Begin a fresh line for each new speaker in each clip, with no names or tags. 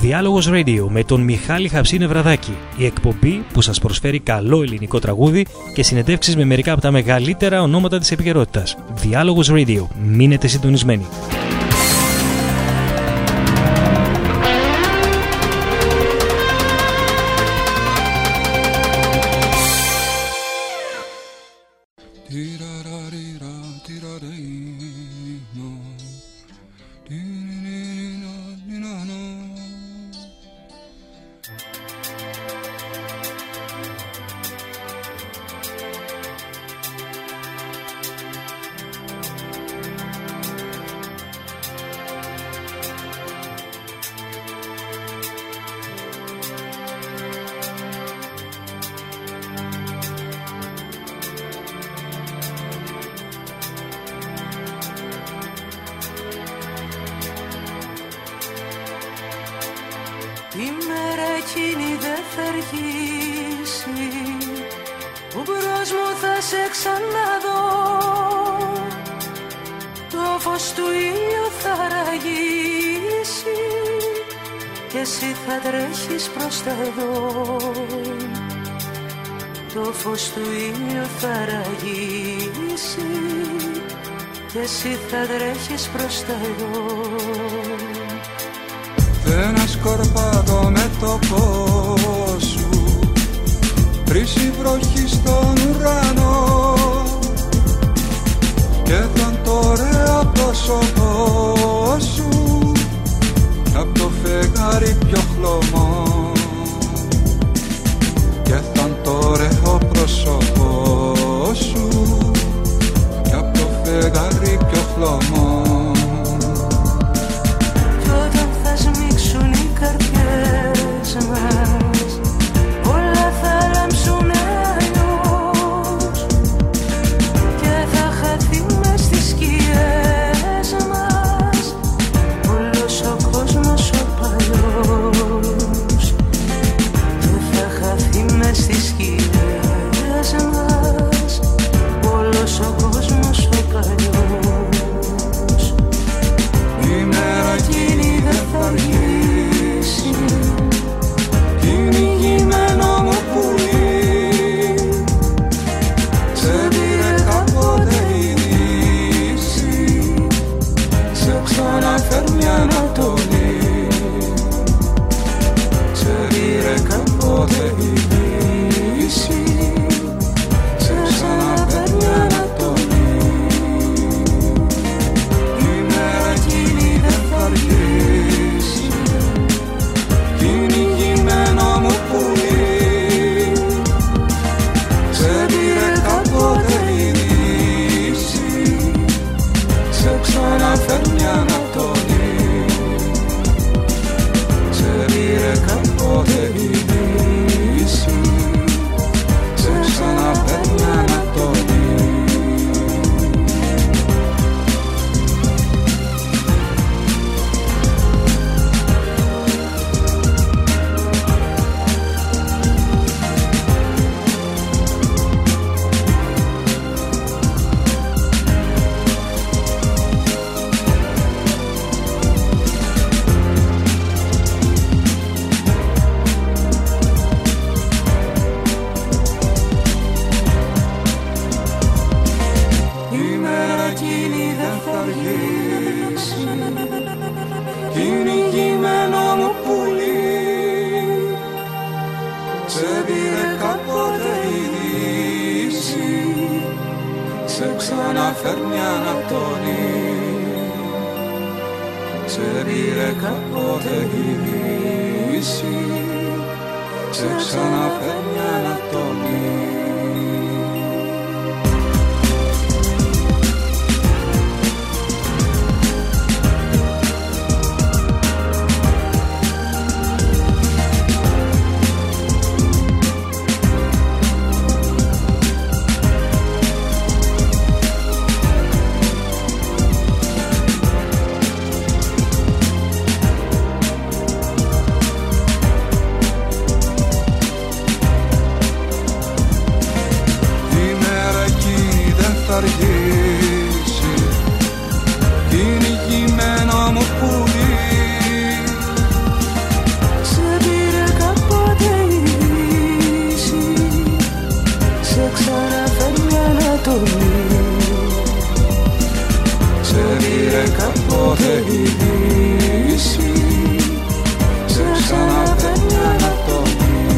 Διάλογος Radio με τον Μιχάλη Χαψή Νευραδάκη. Η εκπομπή που σας προσφέρει καλό ελληνικό τραγούδι και συνεντεύξεις με μερικά από τα μεγαλύτερα ονόματα της επικαιρότητας. Διάλογος Radio. Μείνετε συντονισμένοι.
Η μέρα εκείνη δεν θα αργήσει, που μπρος μου θα σε ξαναδώ. Το φως του ήλιου θα ραγίσει και εσύ θα τρέχεις προς τα εδώ. Το φως του ήλιου θα ραγίσει και εσύ θα τρέχεις προς τα εδώ.
Ένα σκορπάτο με το φως σου, βρύσει βροχή στον ουρανό και θα το ωραίο πρόσωπό σου απ' το φεγγάρι πιο χλωμό, και θα το ωραίο πρόσωπό σου απ' το φεγγάρι πιο χλωμό.
Όλα θα λάμψουν αλλιώς και θα χαθεί μες στις σκιές μας όλος ο κόσμος ο παλιός, και θα χαθεί μες στις σκιές μας όλος ο κόσμος ο παλιός. Η μέρα εκείνη δεν θα αργήσει, κυνηγημένο μου πουλί, σε πήρε κάποτε η δύση, σε ξαναφέρνει ανατολή. Σε πήρε κάποτε η δύση, σε ξαναφέρνει ανατολή. Η μέρα εκείνη δεν θα αργήσει, κυνηγημένο μου πουλί, σε πήρε κάποτε η δύση, σε ξαναφέρνει ανατολή. Σε πήρε κάποτε η δύση, σε ξαναφέρνει ανατολή. Κυνηγημένο μου πουλί, σε πήρε κάποτε η δύση, σε ξαναφέρνει ανατολή. Σε πήρε κάποτε η δύση, σε ξαναφέρνει ανατολή. ακόμη. Σε πήρε κάποτε η λύση, σε ξαναπαίρνει ανατομή.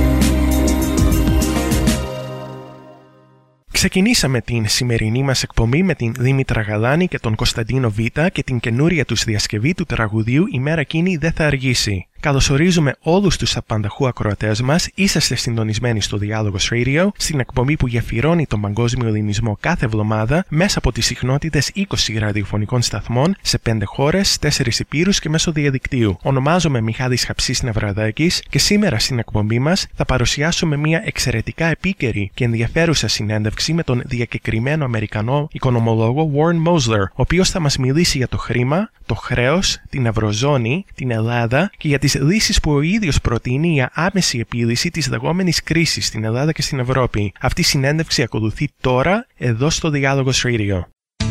Ξεκινήσαμε την σημερινή μας εκπομπή με την Δήμητρα Γαλάνη και τον Κωνσταντίνο Β' και την καινούρια τους διασκευή του τραγουδίου «Η μέρα εκείνη δεν θα αργήσει». Καλωσορίζουμε όλους τους απανταχού ακροατές μας. Είσαστε συντονισμένοι στο Διάλογος Radio, στην εκπομπή που γεφυρώνει τον παγκόσμιο ελληνισμό κάθε εβδομάδα μέσα από τις συχνότητες 20 ραδιοφωνικών σταθμών σε 5 χώρες, 4 υπήρους και μέσω διαδικτύου. Ονομάζομαι Μιχάλης Χαψής Νευραδάκης και σήμερα στην εκπομπή μας θα παρουσιάσουμε μια εξαιρετικά επίκαιρη και ενδιαφέρουσα συνέντευξη με τον διακεκριμένο Αμερικανό οικονομολόγο Warren Mosler, ο οποίος θα μας μιλήσει για το χρήμα, το χρέος, την Ευρωζώνη, την Ελλάδα και για τις λύσεις που ο ίδιος προτείνει για άμεση επίλυση της λεγόμενης κρίσης στην Ελλάδα και στην Ευρώπη. Αυτή η συνέντευξη ακολουθεί τώρα εδώ στο Διάλογος Radio.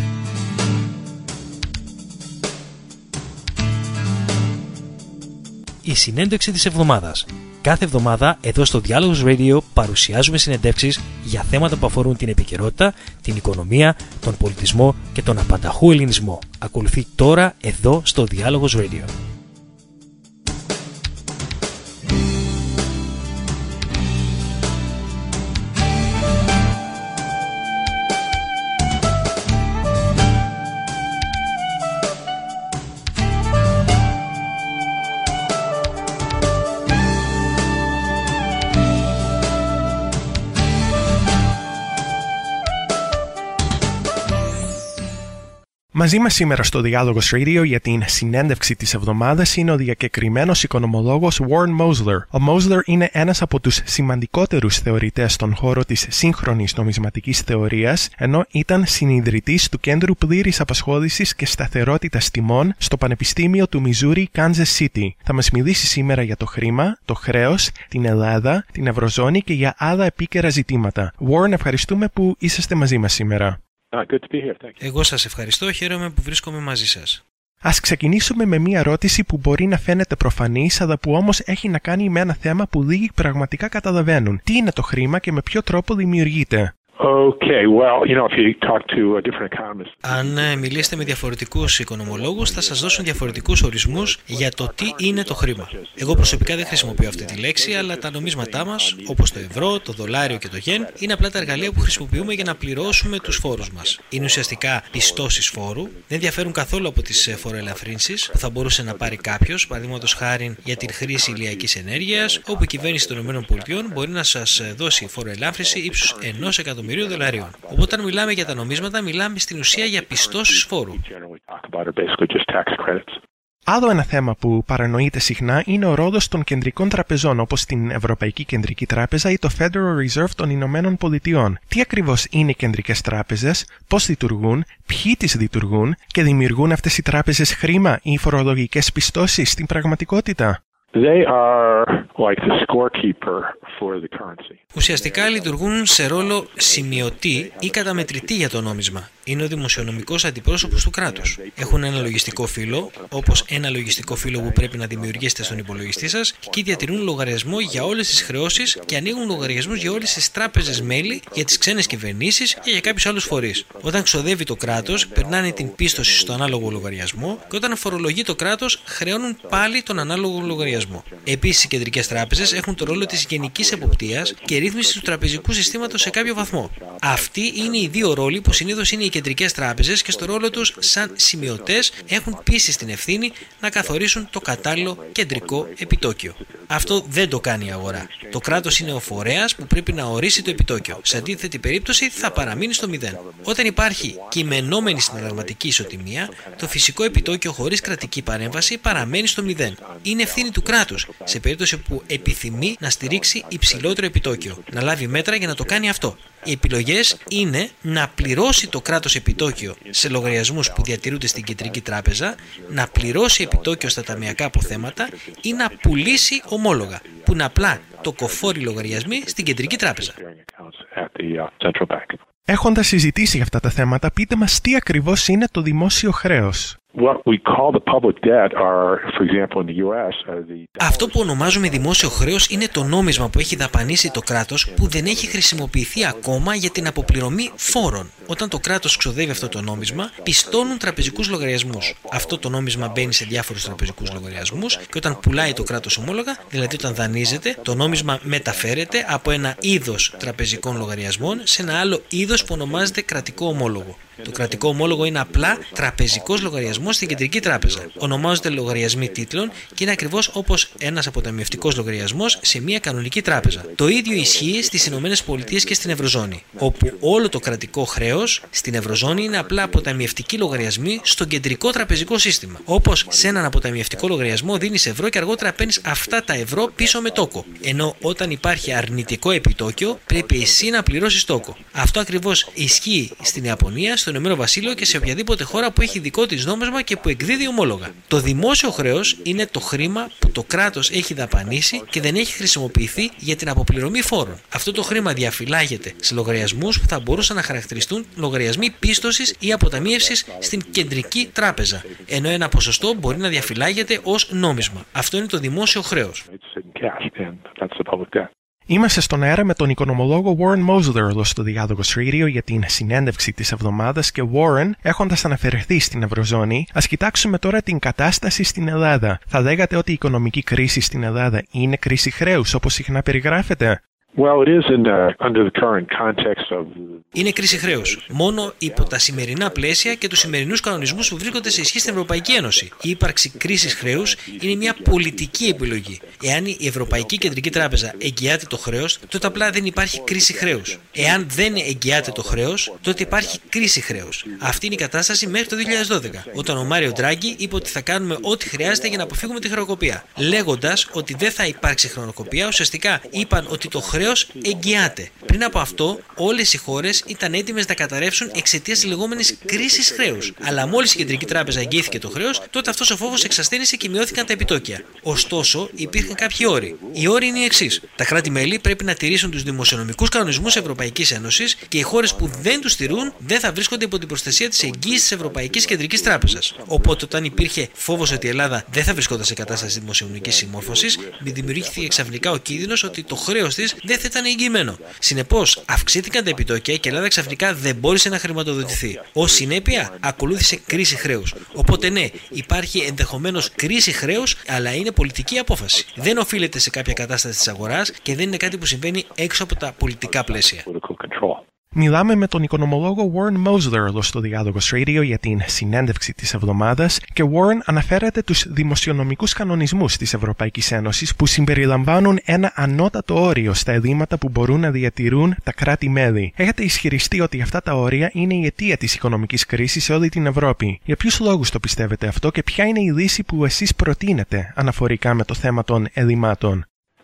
Η συνέντευξη της εβδομάδας. Κάθε εβδομάδα εδώ στο Διάλογος Radio παρουσιάζουμε συνεντεύξεις για θέματα που αφορούν την επικαιρότητα, την οικονομία, τον πολιτισμό και τον απανταχού ελληνισμό. Ακολουθεί τώρα εδώ στο Διάλογος Radio.
Μαζί μας σήμερα στο Διάλογος Radio για την συνέντευξη της εβδομάδας είναι ο διακεκριμένος οικονομολόγος Warren Mosler. Ο Mosler είναι ένας από τους σημαντικότερους θεωρητές στον χώρο της σύγχρονης νομισματικής θεωρίας, ενώ ήταν συνιδρυτής του Κέντρου Πλήρης Απασχόλησης και Σταθερότητας Τιμών στο Πανεπιστήμιο του Μιζούρι, Kansas City. Θα μας μιλήσει σήμερα για το χρήμα, το χρέος, την Ελλάδα, την Ευρωζώνη και για άλλα επίκαιρα ζητήματα. Warren, ευχαριστούμε που είσαστε μαζί μας σήμερα.
Εγώ σας ευχαριστώ, χαίρομαι που βρίσκομαι μαζί σας.
Ας ξεκινήσουμε με μία ερώτηση που μπορεί να φαίνεται προφανής, αλλά που όμως έχει να κάνει με ένα θέμα που λίγοι πραγματικά καταλαβαίνουν. Τι είναι το χρήμα και με ποιο τρόπο δημιουργείται?
Αν μιλήσετε με διαφορετικούς οικονομολόγους θα σας δώσουν διαφορετικούς ορισμούς για το τι είναι το χρήμα. Εγώ προσωπικά δεν χρησιμοποιώ αυτή τη λέξη, αλλά τα νομίσματά μας, όπως το ευρώ, το δολάριο και το γεν, είναι απλά τα εργαλεία που χρησιμοποιούμε για να πληρώσουμε τους φόρους μας. Είναι ουσιαστικά πιστώσεις φόρου, δεν διαφέρουν καθόλου από τις φοροελαφρύνσεις που θα μπορούσε να πάρει κάποιος, παραδείγματος χάριν για την χρήση ηλιακής ενέργειας, όπου η κυβέρνηση των ΗΠΑ μπορεί να σας δώσει φοροελάφρυνση ύψους $1.000.000. Οπότε, όταν μιλάμε για τα νομίσματα, μιλάμε στην ουσία για πιστώσεις φόρου.
Άλλο ένα θέμα που παρανοείται συχνά είναι ο ρόλος των κεντρικών τραπεζών, όπως την Ευρωπαϊκή Κεντρική Τράπεζα ή το Federal Reserve των Ηνωμένων Πολιτειών. Τι ακριβώς είναι οι κεντρικές τράπεζες, πώς λειτουργούν, ποιοι τις λειτουργούν και δημιουργούν αυτές οι τράπεζες χρήμα ή φορολογικές πιστώσεις στην πραγματικότητα?
They are like the scorekeeper for the currency.
Ουσιαστικά λειτουργούν σε ρόλο σημειωτή ή καταμετρητή για το νόμισμα. Είναι ο δημοσιονομικός αντιπρόσωπος του κράτους. Έχουν ένα λογιστικό φύλλο, όπως ένα λογιστικό φύλλο που πρέπει να δημιουργήσετε στον υπολογιστή σας, και διατηρούν λογαριασμό για όλες τις χρεώσεις και ανοίγουν λογαριασμούς για όλες τις τράπεζες μέλη, για τις ξένες κυβερνήσεις και για κάποιους άλλους φορείς. Όταν ξοδεύει το κράτος, περνάνε την πίστοση στο ανάλογο λογαριασμό και όταν φορολογεί το κράτος, χρεώνουν πάλι τον ανάλογο λογαριασμό. Επίσης, οι κεντρικές τράπεζες έχουν το ρόλο της γενικής εποπτείας και ρύθμισης του τραπεζικού συστήματος σε κάποιο βαθμό. Αυτοί είναι οι δύο ρόλοι που συνήθως είναι οι κεντρικές τράπεζες και στο ρόλο τους σαν σημειωτές έχουν πείσει στην ευθύνη να καθορίσουν το κατάλληλο κεντρικό επιτόκιο. Αυτό δεν το κάνει η αγορά. Το κράτος είναι ο φορέας που πρέπει να ορίσει το επιτόκιο. Σε αντίθετη περίπτωση θα παραμείνει στο 0. Όταν υπάρχει κειμενόμενη συναλλαγματική ισοτιμία, το φυσικό επιτόκιο χωρίς κρατική παρέμβαση παραμένει στο 0. Είναι ευθύνη του κράτους, σε περίπτωση που επιθυμεί να στηρίξει υψηλότερο επιτόκιο, να λάβει μέτρα για να το κάνει αυτό. Οι επιλογές είναι να πληρώσει το κράτος επιτόκιο σε λογαριασμούς που διατηρούνται στην κεντρική τράπεζα, να πληρώσει επιτόκιο στα ταμειακά αποθέματα ή να πουλήσει ομόλογα, που είναι απλά το κοφόρι λογαριασμοί στην κεντρική τράπεζα.
Έχοντας συζητήσει για αυτά τα θέματα, πείτε μας τι ακριβώς είναι το δημόσιο χρέος.
Αυτό που ονομάζουμε δημόσιο χρέος είναι το νόμισμα που έχει δαπανίσει το κράτος που δεν έχει χρησιμοποιηθεί ακόμα για την αποπληρωμή φόρων. Όταν το κράτος ξοδεύει αυτό το νόμισμα, πιστώνουν τραπεζικούς λογαριασμούς. Αυτό το νόμισμα μπαίνει σε διάφορους τραπεζικούς λογαριασμούς και όταν πουλάει το κράτος ομόλογα, δηλαδή όταν δανείζεται, το νόμισμα μεταφέρεται από ένα είδος τραπεζικών λογαριασμών σε ένα άλλο είδος που ονομάζεται κρατικό ομόλογο. Το κρατικό ομόλογο είναι απλά τραπεζικός λογαριασμός στην κεντρική τράπεζα. Ονομάζονται λογαριασμοί τίτλων και είναι ακριβώς όπως ένας αποταμιευτικός λογαριασμός σε μια κανονική τράπεζα. Το ίδιο ισχύει στις ΗΠΑ και στην Ευρωζώνη, όπου όλο το κρατικό χρέος στην Ευρωζώνη είναι απλά αποταμιευτικοί λογαριασμοί στο κεντρικό τραπεζικό σύστημα. Όπως σε έναν αποταμιευτικό λογαριασμό δίνεις ευρώ και αργότερα παίρνεις αυτά τα ευρώ πίσω με τόκο. Ενώ όταν υπάρχει αρνητικό επιτόκιο, πρέπει εσύ να πληρώσεις τόκο. Αυτό ακριβώς ισχύει στην Ιαπωνία, στο Ηνωμένο Βασίλειο και σε οποιαδήποτε χώρα που έχει δικό της νόμισμα και που εκδίδει ομόλογα. Το δημόσιο χρέος είναι το χρήμα που το κράτος έχει δαπανίσει και δεν έχει χρησιμοποιηθεί για την αποπληρωμή φόρων. Αυτό το χρήμα διαφυλάγεται σε λογαριασμούς που θα μπορούσαν να χαρακτηριστούν λογαριασμοί πίστοσης ή αποταμίευσης στην κεντρική τράπεζα, ενώ ένα ποσοστό μπορεί να διαφυλάγεται ως νόμισμα. Αυτό είναι το δημόσιο χρέος.
Είμαστε στον αέρα με τον οικονομολόγο Warren Mosler εδώ στο Διάλογος Radio για την συνέντευξη της εβδομάδας και Warren, έχοντας αναφερθεί στην Ευρωζώνη, ας κοιτάξουμε τώρα την κατάσταση στην Ελλάδα. Θα λέγατε ότι η οικονομική κρίση στην Ελλάδα είναι κρίση χρέους όπως συχνά περιγράφεται?
Είναι κρίση χρέους. Μόνο υπό τα σημερινά πλαίσια και τους σημερινούς κανονισμούς που βρίσκονται σε ισχύ στην Ευρωπαϊκή Ένωση. Η ύπαρξη κρίσης χρέους είναι μια πολιτική επιλογή. Εάν η Ευρωπαϊκή Κεντρική Τράπεζα εγγυάται το χρέος, τότε απλά δεν υπάρχει κρίση χρέους. Εάν δεν εγγυάται το χρέος, τότε υπάρχει κρίση χρέους. Αυτή είναι η κατάσταση μέχρι το 2012, όταν ο Μάριο Ντράγκη είπε ότι θα κάνουμε ό,τι χρειάζεται για να αποφύγουμε τη χρεοκοπία. Λέγοντας ότι δεν θα υπάρξει χρεοκοπία, ουσιαστικά είπαν ότι το χρέος εγγυάται. Πριν από αυτό, όλες οι χώρες ήταν έτοιμες να καταρρεύσουν εξαιτίας της λεγόμενης κρίσης χρέους. Αλλά μόλις η Κεντρική Τράπεζα εγγυήθηκε το χρέος, τότε αυτός ο φόβος εξασθένησε και μειώθηκαν τα επιτόκια. Ωστόσο, υπήρχαν κάποιοι όροι. Οι όροι είναι οι εξής. Τα κράτη-μέλη πρέπει να τηρήσουν τους δημοσιονομικούς κανονισμούς Ευρωπαϊκής Ένωσης και οι χώρες που δεν τους τηρούν δεν θα βρίσκονται υπό την προστασία της εγγύησης της Ευρωπαϊκής Κεντρικής Τράπεζας. Οπότε, όταν υπήρχε φόβος ότι η Ελλάδα δεν θα βρισκόταν σε κατάσταση δημοσιονομικής συμμόρφωσης, δημιουργήθηκε ξαφνικά ο κίνδυνος ότι το χρέος της δεν θα ήταν εγγυημένο. Συνεπώς, αυξήθηκαν τα επιτόκια και η Ελλάδα ξαφνικά δεν μπόρεσε να χρηματοδοτηθεί. Ως συνέπεια, ακολούθησε κρίση χρέους. Οπότε, ναι, υπάρχει ενδεχομένως κρίση χρέους, αλλά είναι πολιτική απόφαση. Δεν οφείλεται σε κάποια κατάσταση της αγοράς και δεν είναι κάτι που συμβαίνει έξω από τα πολιτικά πλαίσια.
Μιλάμε με τον οικονομολόγο Warren Mosler εδώ στο Διάλογος Radio για την συνέντευξη της εβδομάδας και Warren αναφέρεται τους δημοσιονομικούς κανονισμούς της Ευρωπαϊκής Ένωσης που συμπεριλαμβάνουν ένα ανώτατο όριο στα ελλείμματα που μπορούν να διατηρούν τα κράτη-μέλη. Έχετε ισχυριστεί ότι αυτά τα όρια είναι η αιτία της οικονομικής κρίσης σε όλη την Ευρώπη. Για ποιους λόγους το πιστεύετε αυτό και ποια είναι η λύση που εσείς προτείνετε αναφορικά με το θέμα των ελλείμματων?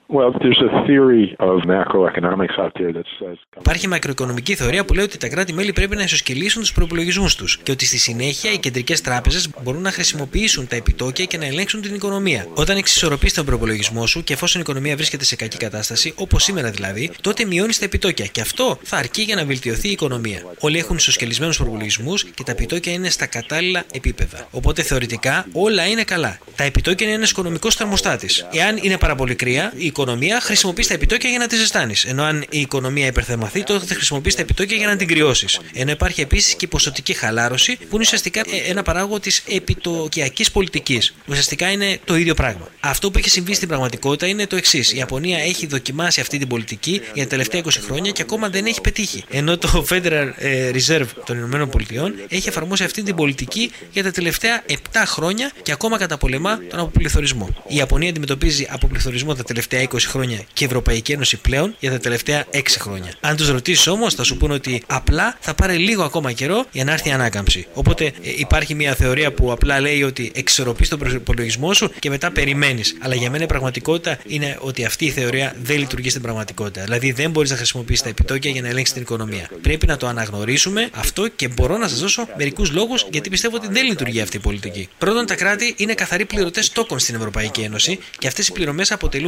Υπάρχει μακροοικονομική θεωρία που λέει ότι τα κράτη-μέλη πρέπει να ισοσκελίσουν τους προϋπολογισμούς τους και ότι στη συνέχεια οι κεντρικές τράπεζες μπορούν να χρησιμοποιήσουν τα επιτόκια και να ελέγξουν την οικονομία. Όταν εξισορροπείς τον προϋπολογισμό σου και εφόσον η οικονομία βρίσκεται σε κακή κατάσταση, όπως σήμερα δηλαδή, τότε μειώνεις τα επιτόκια και αυτό θα αρκεί για να βελτιωθεί η οικονομία. Όλοι έχουν ισοσκελισμένους προϋπολογισμούς και τα επιτόκια είναι στα κατάλληλα επίπεδα. Οπότε θεωρητικά όλα είναι καλά. Τα επιτόκια είναι ένας οικονομικός θερμοστάτης. Εάν είναι πάρα πολύ κρύα, η οικονομία χρησιμοποιεί τα επιτόκια για να τη ζεστάνεις. Ενώ αν η οικονομία υπερθερμαθεί, τότε θα χρησιμοποιείς τα επιτόκια για να την κρυώσεις. Ενώ υπάρχει επίσης και η ποσοτική χαλάρωση, που είναι ουσιαστικά ένα παράγωγο της επιτοκιακής πολιτικής. Ουσιαστικά είναι το ίδιο πράγμα. Αυτό που έχει συμβεί στην πραγματικότητα είναι το εξής. Η Ιαπωνία έχει δοκιμάσει αυτή την πολιτική για τα τελευταία 20 χρόνια και ακόμα δεν έχει πετύχει. Ενώ το Federal Reserve των ΗΠΑ έχει εφαρμόσει αυτή την πολιτική για τα τελευταία 7 χρόνια και ακόμα καταπολεμά τον αποπληθωρισμό. Η Ιαπωνία αντιμετωπίζει αποπληθωρισμό τα τελευταία 20 χρόνια και η Ευρωπαϊκή Ένωση πλέον για τα τελευταία 6 χρόνια. Αν τους ρωτήσεις όμως, θα σου πούνε ότι απλά θα πάρει λίγο ακόμα καιρό για να έρθει η ανάκαμψη. Οπότε υπάρχει μια θεωρία που απλά λέει ότι εξισορροπείς τον προϋπολογισμό σου και μετά περιμένεις. Αλλά για μένα η πραγματικότητα είναι ότι αυτή η θεωρία δεν λειτουργεί στην πραγματικότητα. Δηλαδή δεν μπορείς να χρησιμοποιήσεις τα επιτόκια για να ελέγξεις την οικονομία. Πρέπει να το αναγνωρίσουμε αυτό και μπορώ να σας δώσω μερικούς λόγους γιατί πιστεύω ότι δεν λειτουργεί αυτή η πολιτική. Πρώτον, τα κράτη είναι καθαροί πληρωτές τόκων στην Ευρωπαϊκή Ένωση και αυτές οι πληρωμές αποτελούν έσοδα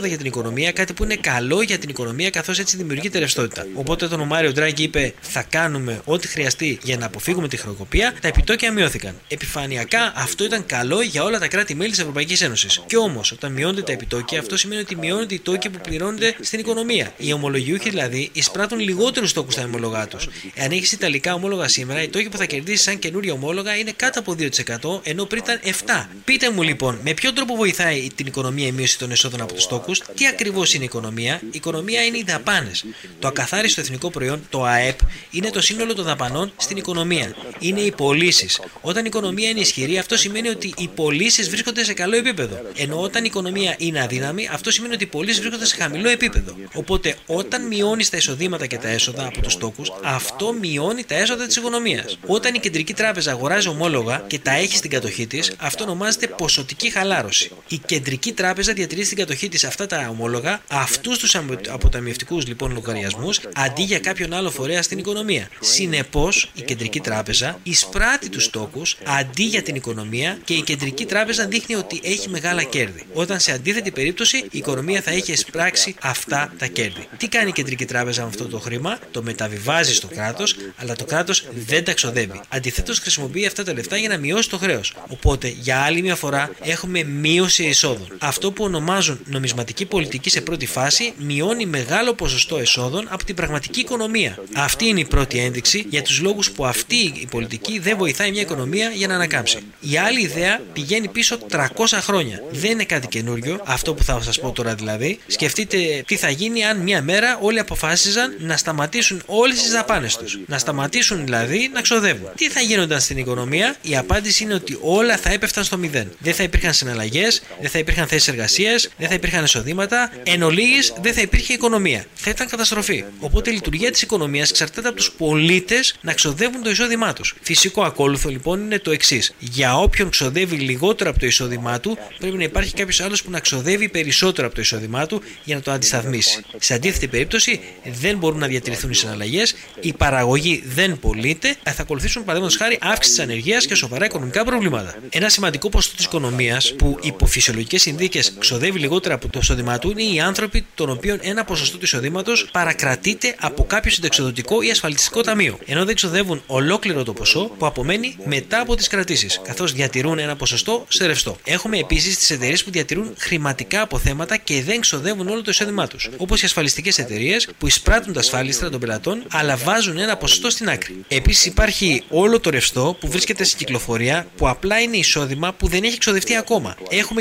έσοδα για την οικονομία, κάτι που είναι καλό για την οικονομία, καθώς έτσι δημιουργείται ρευστότητα. Οπότε όταν ο Μάριο Ντράγκη είπε θα κάνουμε ό,τι χρειαστεί για να αποφύγουμε τη χρεοκοπία, τα επιτόκια μειώθηκαν. Επιφανειακά αυτό ήταν καλό για όλα τα κράτη-μέλη της Ευρωπαϊκής Ένωσης. Κι όμως, όταν μειώνονται τα επιτόκια, αυτό σημαίνει ότι μειώνονται οι τόκοι που πληρώνονται στην οικονομία. Οι ομολογιούχοι δηλαδή εισπράττουν λιγότερους τόκους στα ομόλογά τους. Εάν έχεις ιταλικά ομόλογα σήμερα, οι τόκοι που θα κερδίσεις σαν καινούρια ομόλογα είναι κάτω από 2%, ενώ πριν ήταν 7%. Πείτε μου λοιπόν, με ποιον τρόπο βοηθάει την οικονομία η μείωση των εσόδων από τους τόκους? Τι ακριβώς είναι η οικονομία? Η οικονομία είναι οι δαπάνες. Το ακαθάριστο εθνικό προϊόν, το ΑΕΠ, είναι το σύνολο των δαπανών στην οικονομία. Είναι οι πωλήσεις. Όταν η οικονομία είναι ισχυρή, αυτό σημαίνει ότι οι πωλήσεις βρίσκονται σε καλό επίπεδο. Ενώ όταν η οικονομία είναι αδύναμη, αυτό σημαίνει ότι οι πωλήσεις βρίσκονται σε χαμηλό επίπεδο. Οπότε, όταν μειώνεις τα εισοδήματα και τα έσοδα από τους τόκους, αυτό μειώνει τα έσοδα της οικονομίας. Όταν η κεντρική τράπεζα αγοράζει ομόλογα και τα έχει στην κατοχή της, αυτό ονομάζεται ποσοτική χαλάρωση. Η κεντρική τράπεζα διατηρεί στην κατοχή της αυτά τα ομόλογα, αυτούς τους αποταμιευτικούς λοιπόν λογαριασμούς, αντί για κάποιον άλλο φορέα στην οικονομία. Συνεπώς, η κεντρική τράπεζα εισπράττει τους τόκους αντί για την οικονομία και η κεντρική τράπεζα δείχνει ότι έχει μεγάλα κέρδη. Όταν σε αντίθετη περίπτωση η οικονομία θα έχει εισπράξει αυτά τα κέρδη. Τι κάνει η κεντρική τράπεζα με αυτό το χρήμα? Το μεταβιβάζει στο κράτος, αλλά το κράτος δεν τα ξοδεύει. Αντιθέτως, χρησιμοποιεί αυτά τα λεφτά για να μειώσει το χρέος. Οπότε, για άλλη μια φορά, έχουμε μείωση εισόδων. Αυτό που ονομάζουν νομισματική πολιτική σε πρώτη φάση μειώνει μεγάλο ποσοστό εσόδων από την πραγματική οικονομία. Αυτή είναι η πρώτη ένδειξη για τους λόγους που αυτή η πολιτική δεν βοηθάει μια οικονομία για να ανακάμψει. Η άλλη ιδέα πηγαίνει πίσω 300 χρόνια. Δεν είναι κάτι καινούριο, αυτό που θα σας πω τώρα δηλαδή. Σκεφτείτε τι θα γίνει αν μια μέρα όλοι αποφάσιζαν να σταματήσουν όλες τις δαπάνες τους. Να σταματήσουν δηλαδή να ξοδεύουν. Τι θα γίνονταν στην οικονομία? Η απάντηση είναι ότι όλα θα έπεφταν στο μηδέν. Δεν θα υπήρχαν συναλλαγές, δεν θα υπήρχαν θέσεις εργασίας, δεν θα υπήρχαν εισοδήματα, εν ολίγης δεν θα υπήρχε οικονομία. Θα ήταν καταστροφή. Οπότε η λειτουργία της οικονομίας εξαρτάται από τους πολίτες να ξοδεύουν το εισόδημά τους. Φυσικό ακόλουθο λοιπόν είναι το εξής. Για όποιον ξοδεύει λιγότερο από το εισόδημά του, πρέπει να υπάρχει κάποιος άλλος που να ξοδεύει περισσότερο από το εισόδημά του για να το αντισταθμίσει. Σε αντίθετη περίπτωση, δεν μπορούν να διατηρηθούν οι συναλλαγές, η παραγωγή δεν πωλείται, θα ακολουθήσουν παραδείγματος χάρη αύξηση της ανεργίας και σοβαρά οικονομικά προβλήματα. Ένα σημαντικό ποσοστό της οικονομίας που υπό φυσιολογικές συνθήκες ξοδεύει λιγότερο από το εισόδημά του είναι οι άνθρωποι των οποίων ένα ποσοστό του εισοδήματος παρακρατείται από κάποιο συνταξιοδοτικό ή ασφαλιστικό ταμείο, ενώ δεν ξοδεύουν ολόκληρο το ποσό που απομένει μετά από τις κρατήσεις, καθώς διατηρούν ένα ποσοστό σε ρευστό. Έχουμε επίσης τις εταιρείες που διατηρούν χρηματικά αποθέματα και δεν ξοδεύουν όλο το εισόδημά τους, όπως οι ασφαλιστικές εταιρείες που εισπράττουν τα ασφάλιστρα των πελατών αλλά βάζουν ένα ποσοστό στην άκρη. Επίσης υπάρχει όλο το ρευστό που βρίσκεται σε κυκλοφορία που απλά είναι εισόδημα που δεν έχει ξοδευτεί ακόμα.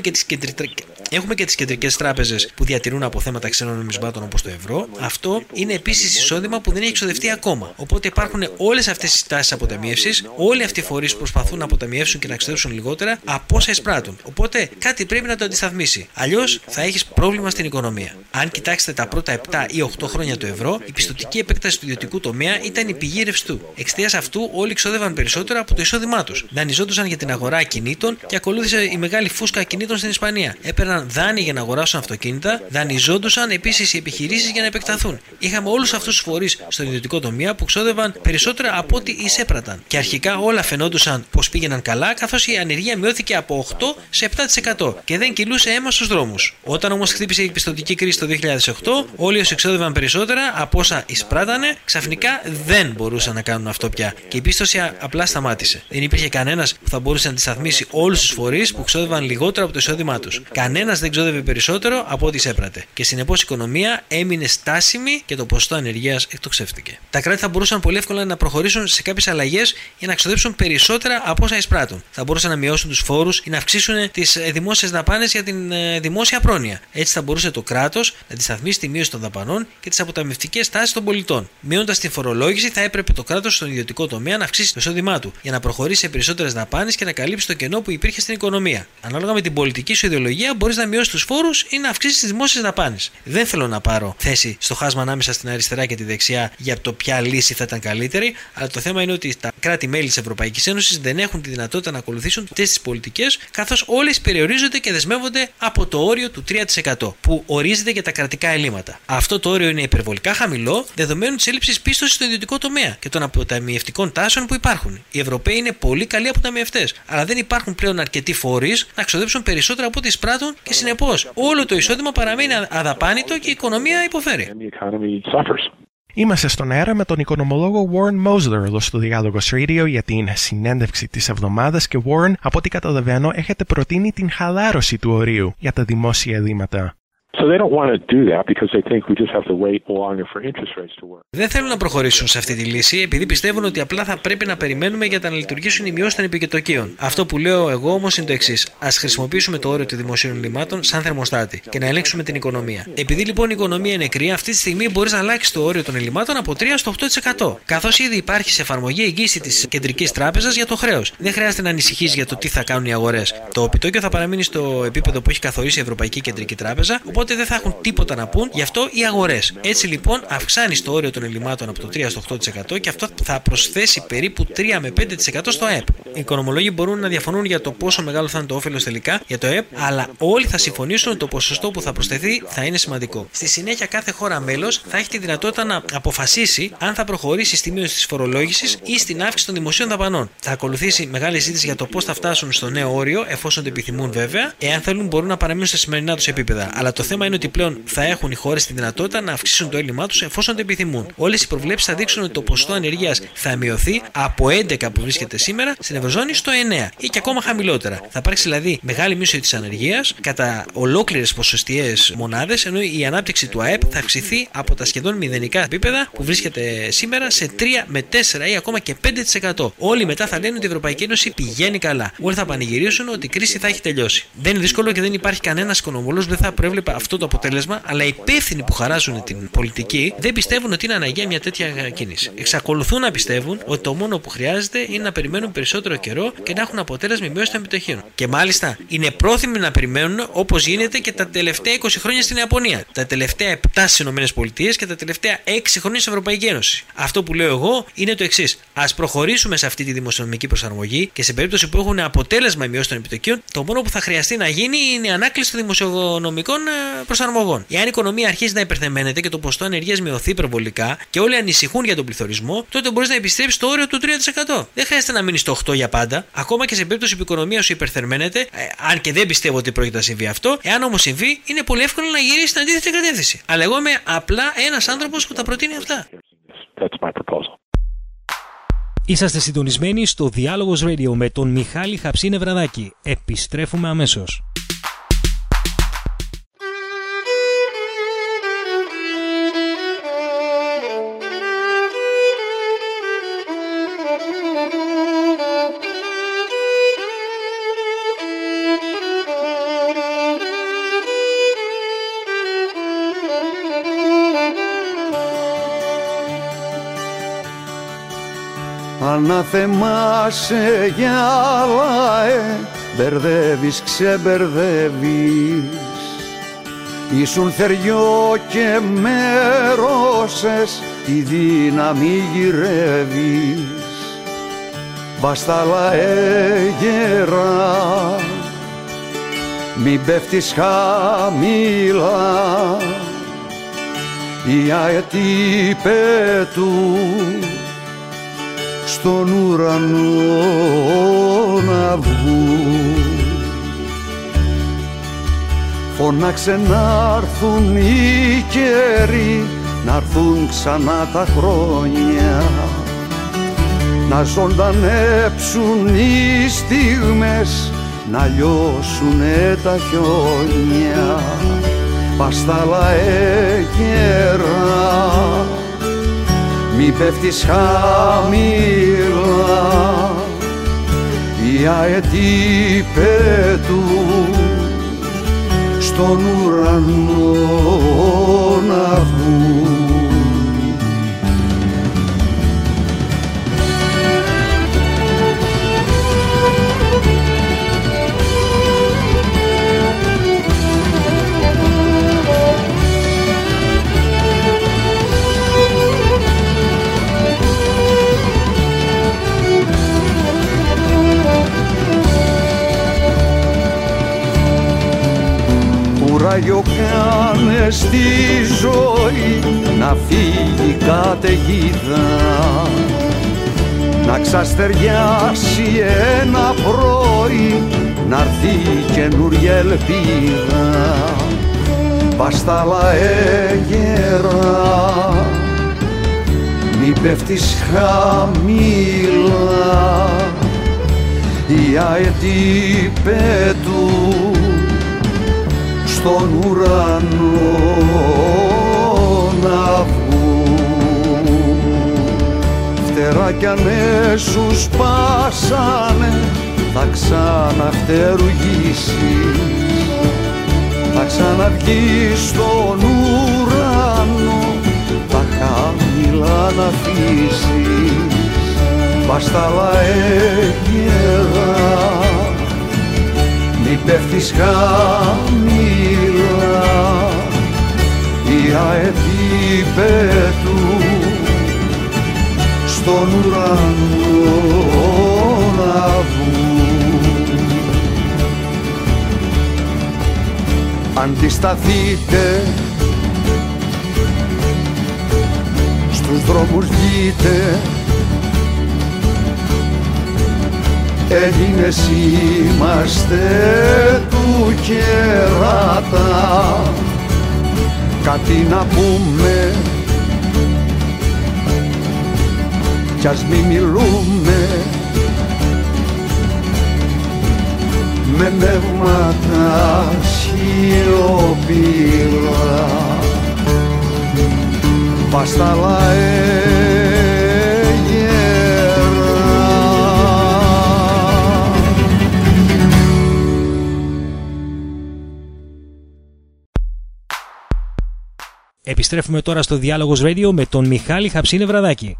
Έχουμε και τις κεντρικές τράπεζες που διατηρούν αποθέματα ξένων νομισμάτων όπως το ευρώ. Αυτό είναι επίσης εισόδημα που δεν έχει ξοδευτεί ακόμα. Οπότε υπάρχουν όλες αυτές τις τάσεις αποταμίευσης, όλοι αυτοί οι φορείς προσπαθούν να αποταμιεύσουν και να ξοδέψουν λιγότερα από όσα εισπράττουν. Οπότε κάτι πρέπει να το αντισταθμίσει. Αλλιώς θα έχεις πρόβλημα στην οικονομία. Αν κοιτάξετε τα πρώτα 7 ή 8 χρόνια του ευρώ, η πιστωτική επέκταση του ιδιωτικού τομέα ήταν η πηγή ρευστού. Εξαιτίας αυτού, όλοι ξόδευαν περισσότερο από το εισόδημά τους. Δανειζόντουσαν για την αγορά ακινήτων και ακολούθησε η μεγάλη φούσκα ακινήτων στην Ισπανία. Έπαιρναν δάνεια για να αγοράσουν αυτοκίνητα, δανειζόντουσαν επίσης οι επιχειρήσεις για να επεκταθούν. Είχαμε όλους αυτούς τους φορείς στον ιδιωτικό τομέα που ξόδευαν περισσότερα από ό,τι εισέπραταν. Και αρχικά όλα φαινόντουσαν πως πήγαιναν καλά, καθώς η ανεργία μειώθηκε από 8% σε 7% και δεν κυλούσε αίμα στους δρόμους. Όταν όμως χτύπησε η πιστωτική κρίση το 2008, όλοι όσοι ξόδευαν περισσότερα από όσα εισπράτανε, ξαφνικά δεν μπορούσαν να κάνουν αυτό πια και η πίστοση απλά σταμάτησε. Δεν υπήρχε κανένας που θα μπορούσε να αντισταθμίσει όλους τους φορείς που ξόδευαν λιγότερο από το εισόδημά τους. Κανένας δεν ξόδευε περισσότερο από ό,τι εισέπρατε. Και συνεπώς η οικονομία έμεινε στάσιμη και το ποσοστό ανεργίας εκτοξεύτηκε. Τα κράτη θα μπορούσαν πολύ εύκολα να προχωρήσουν σε κάποιες αλλαγές για να ξοδέψουν περισσότερα από όσα εισπράττουν. Θα μπορούσαν να μειώσουν τους φόρους ή να αυξήσουν τις δημόσιες δαπάνες για την δημόσια πρόνοια. Έτσι θα μπορούσε το κράτος να αντισταθμίσει τη μείωση των δαπανών και τις αποταμιευτικές τάσεις των πολιτών. Μειώνοντας την φορολόγηση, θα έπρεπε το κράτος στον ιδιωτικό τομέα να αυξήσει το εισόδημά του για να προχωρήσει σε περισσότερες δαπάνες και να καλύψει το κενό που υπήρχε στην οικονομία. Ανάλογα με την πολιτική σου ιδεολογία, μπορείς να μειώσεις τους φόρους ή να αυξήσεις τις δημόσιες δαπάνες. Δεν θέλω να πάρω θέση στο χάσμα ανάμεσα στην αριστερά και τη δεξιά για το ποια λύση θα ήταν καλύτερη, αλλά το θέμα είναι ότι τα κράτη-μέλη της Ευρωπαϊκής Ένωσης δεν έχουν τη δυνατότητα να ακολουθήσουν αυτές τις πολιτικές, καθώς όλες περιορίζονται και δεσμεύονται από το όριο του 3% που ορίζεται για τα κρατικά ελλείμματα. Αυτό το όριο είναι υπερβολικά χαμηλό δεδομένου της έλλειψης πίστοσης στο ιδιωτικό τομέα και των αποταμιευτικών τάσεων που υπάρχουν. Οι Ευρωπαίοι είναι πολύ καλοί αποταμιευτές, αλλά δεν υπάρχουν πλέον αρκετοί φορείς να ξοδέψουν περισσότερα από ό,τι εισπράττουν και συνεπώς όλο το εισόδημα παραμένει αδαπάνητο και η οικονομία υποφέρει.
Είμαστε στον αέρα με τον οικονομολόγο Warren Mosler εδώ στο Διάλογος Radio για την συνέντευξη της εβδομάδας και Warren, από ό,τι καταλαβαίνω, έχετε προτείνει την χαλάρωση του ορίου για τα δημόσια εδήματα.
So they don't want to do that because they think we just have to wait longer for interest rates to work.
Δεν θέλουν να προχωρήσουν σε αυτή τη λύση επειδή πιστεύουν ότι απλά θα πρέπει να περιμένουμε για να λειτουργήσουν οι μειώσεις των επιτοκίων. Αυτό που λέω εγώ όμως είναι το εξής. Ας χρησιμοποιήσουμε το όριο των δημοσίων ελλημάτων σαν θερμοστάτη και να ελέγξουμε την οικονομία. Επειδή λοιπόν η οικονομία είναι κρύα, αυτή τη στιγμή μπορείς να αλλάξεις το όριο των ελλημάτων από 3% στο 8%. Καθώς ήδη υπάρχει σε εφαρμογή εγγύηση της Κεντρικής Τράπεζας για το χρέος. Δεν χρειάζεται να ανησυχείς για το τι θα κάνουν οι αγορές. Το επιτόκιο θα παραμείνει στο επίπεδο που έχει καθορίσει η Ευρωπαϊκή Κεντρική Τράπεζα, οπότε δεν θα έχουν τίποτα να πούν γι' αυτό οι αγορές. Έτσι λοιπόν αυξάνεις το όριο των ελλημάτων από το 3% στο 8% και αυτό θα προσθέσει περίπου 3 με 5% στο ΑΕΠ. Οι οικονομολόγοι μπορούν να διαφωνούν για το πόσο μεγάλο θα είναι το όφελος τελικά για το ΑΕΠ, αλλά όλοι θα συμφωνήσουν ότι το ποσοστό που θα προσθεθεί θα είναι σημαντικό. Στη συνέχεια, κάθε χώρα μέλος θα έχει τη δυνατότητα να αποφασίσει αν θα προχωρήσει στη μείωση της φορολόγησης ή στην αύξηση των δημοσίων δαπανών. Θα ακολουθήσει μεγάλη συζήτηση για το πώς θα φτάσουν στο νέο όριο, εφόσον το επιθυμούν βέβαια. Εάν θέλουν, μπορούν να παραμείνουν στα σημερινά τους επίπεδα. Αλλά το θέμα είναι ότι πλέον θα έχουν οι χώρες τη δυνατότητα να αυξήσουν το έλλειμμά τους εφόσον το επιθυμούν. Όλες οι προβλέψεις θα δείξουν ότι το ποσοστό ανεργίας θα μειωθεί από 11 που βρίσκεται σήμερα στην Ευρωζώνη στο 9 ή και ακόμα χαμηλότερα. Θα υπάρξει δηλαδή μεγάλη μείωση της ανεργίας κατά ολόκληρες ποσοστιαίες μονάδες, ενώ η ανάπτυξη του ΑΕΠ θα αυξηθεί από τα σχεδόν μηδενικά επίπεδα που βρίσκεται σήμερα σε 3 με 4 ή ακόμα και 5%. Όλοι μετά θα λένε ότι η Ευρωπαϊκή Ένωση πηγαίνει καλά. Όλοι θα πανηγυρίσουν ότι η κρίση θα έχει τελειώσει. Δεν είναι δύσκολο και δεν υπάρχει κανένας οικονομολόγος που δεν θα προέβλεπε αυτό το αποτέλεσμα, αλλά οι υπεύθυνοι που χαράζουν την πολιτική δεν πιστεύουν ότι είναι αναγκαία μια τέτοια κίνηση. Εξακολουθούν να πιστεύουν ότι το μόνο που χρειάζεται είναι να περιμένουν περισσότερο καιρό και να έχουν αποτέλεσμα η μείωση των επιτοκίων. Και μάλιστα είναι πρόθυμοι να περιμένουν όπως γίνεται και τα τελευταία 20 χρόνια στην Ιαπωνία, τα τελευταία 7 στις ΗΠΑ και τα τελευταία 6 χρόνια στην Ευρωπαϊκή Ένωση. Αυτό που λέω εγώ είναι το εξής. Ας προχωρήσουμε σε αυτή τη δημοσιονομική προσαρμογή και σε περίπτωση που έχουν αποτέλεσμα η μείωση των επιτοκίων, το μόνο που θα χρειαστεί να γίνει είναι η ανάκληση των δημοσιονομικών προσαρμογών. Εάν η οικονομία αρχίζει να υπερθεμένεται και το ποσοστό ανεργίας μειωθεί υπερβολικά και όλοι ανησυχούν για τον πληθωρισμό, τότε μπορείς να επιστρέψεις στο όριο του 3%. Δεν χρειάζεται να μείνεις στο 8% για πάντα. Ακόμα και σε περίπτωση που η οικονομία σου υπερθερμαίνεται, αν και δεν πιστεύω ότι πρόκειται να συμβεί αυτό, εάν όμως συμβεί, είναι πολύ εύκολο να γυρίσει στην αντίθετη κατεύθυνση. Αλλά εγώ είμαι απλά ένας άνθρωπος που τα προτείνει αυτά.
Είσαστε συντονισμένοι στο Διάλογος Radio με τον Μιχάλη Χαψίνε Βραδάκη. Επιστρέφουμε αμέσως.
Αναθεμάσαι γυάλα, μπερδεύεις, ξεμπερδεύεις. Ήσουν θεριό και μέρωσες, τη δύναμη γυρεύεις. Βαστάλα γερά, μην πέφτεις χαμηλά. Οι αετοί πετούν στον ουρανό να βγουν. Φώναξε να'ρθουν οι καιροί, να'ρθουν ξανά τα χρόνια, να ζωντανέψουν οι στιγμές, να λιώσουνε τα χιόνια. Παστάλα γερά, μη πέφτεις χαμηλά. Οι αετοί πετούν στον ουρανό να βγουν. Κουράγιο κάνε στη ζωή, να φύγει καταιγίδα, να ξαστεριάσει ένα πρωί, να'ρθεί καινούρια ελπίδα. Βαστάλα έγερα, μη πέφτεις χαμηλά, η αετή πέτου στον ουρανό να βγουν. Φτερά κι ανέσου σπάσανε, θα ξαναφτερουγήσεις, θα ξαναβγείς στον ουρανό, τα χαμηλά να αφήσεις. Βαστάλα έγερα, μη πέφτεις χαμηλά, η αετή πέτου στον ουρανό να βγουν. Αντισταθείτε, στους δρόμους βγείτε, Έλληνες είμαστε του κεράτα, κάτι να πούμε κι ας μη μιλούμε με νεύματα σιωπηλά. Βαστάλα
Επιστρέφουμε τώρα στο Διάλογος Radio με τον Μιχάλη Χαψίνε Βραδάκη.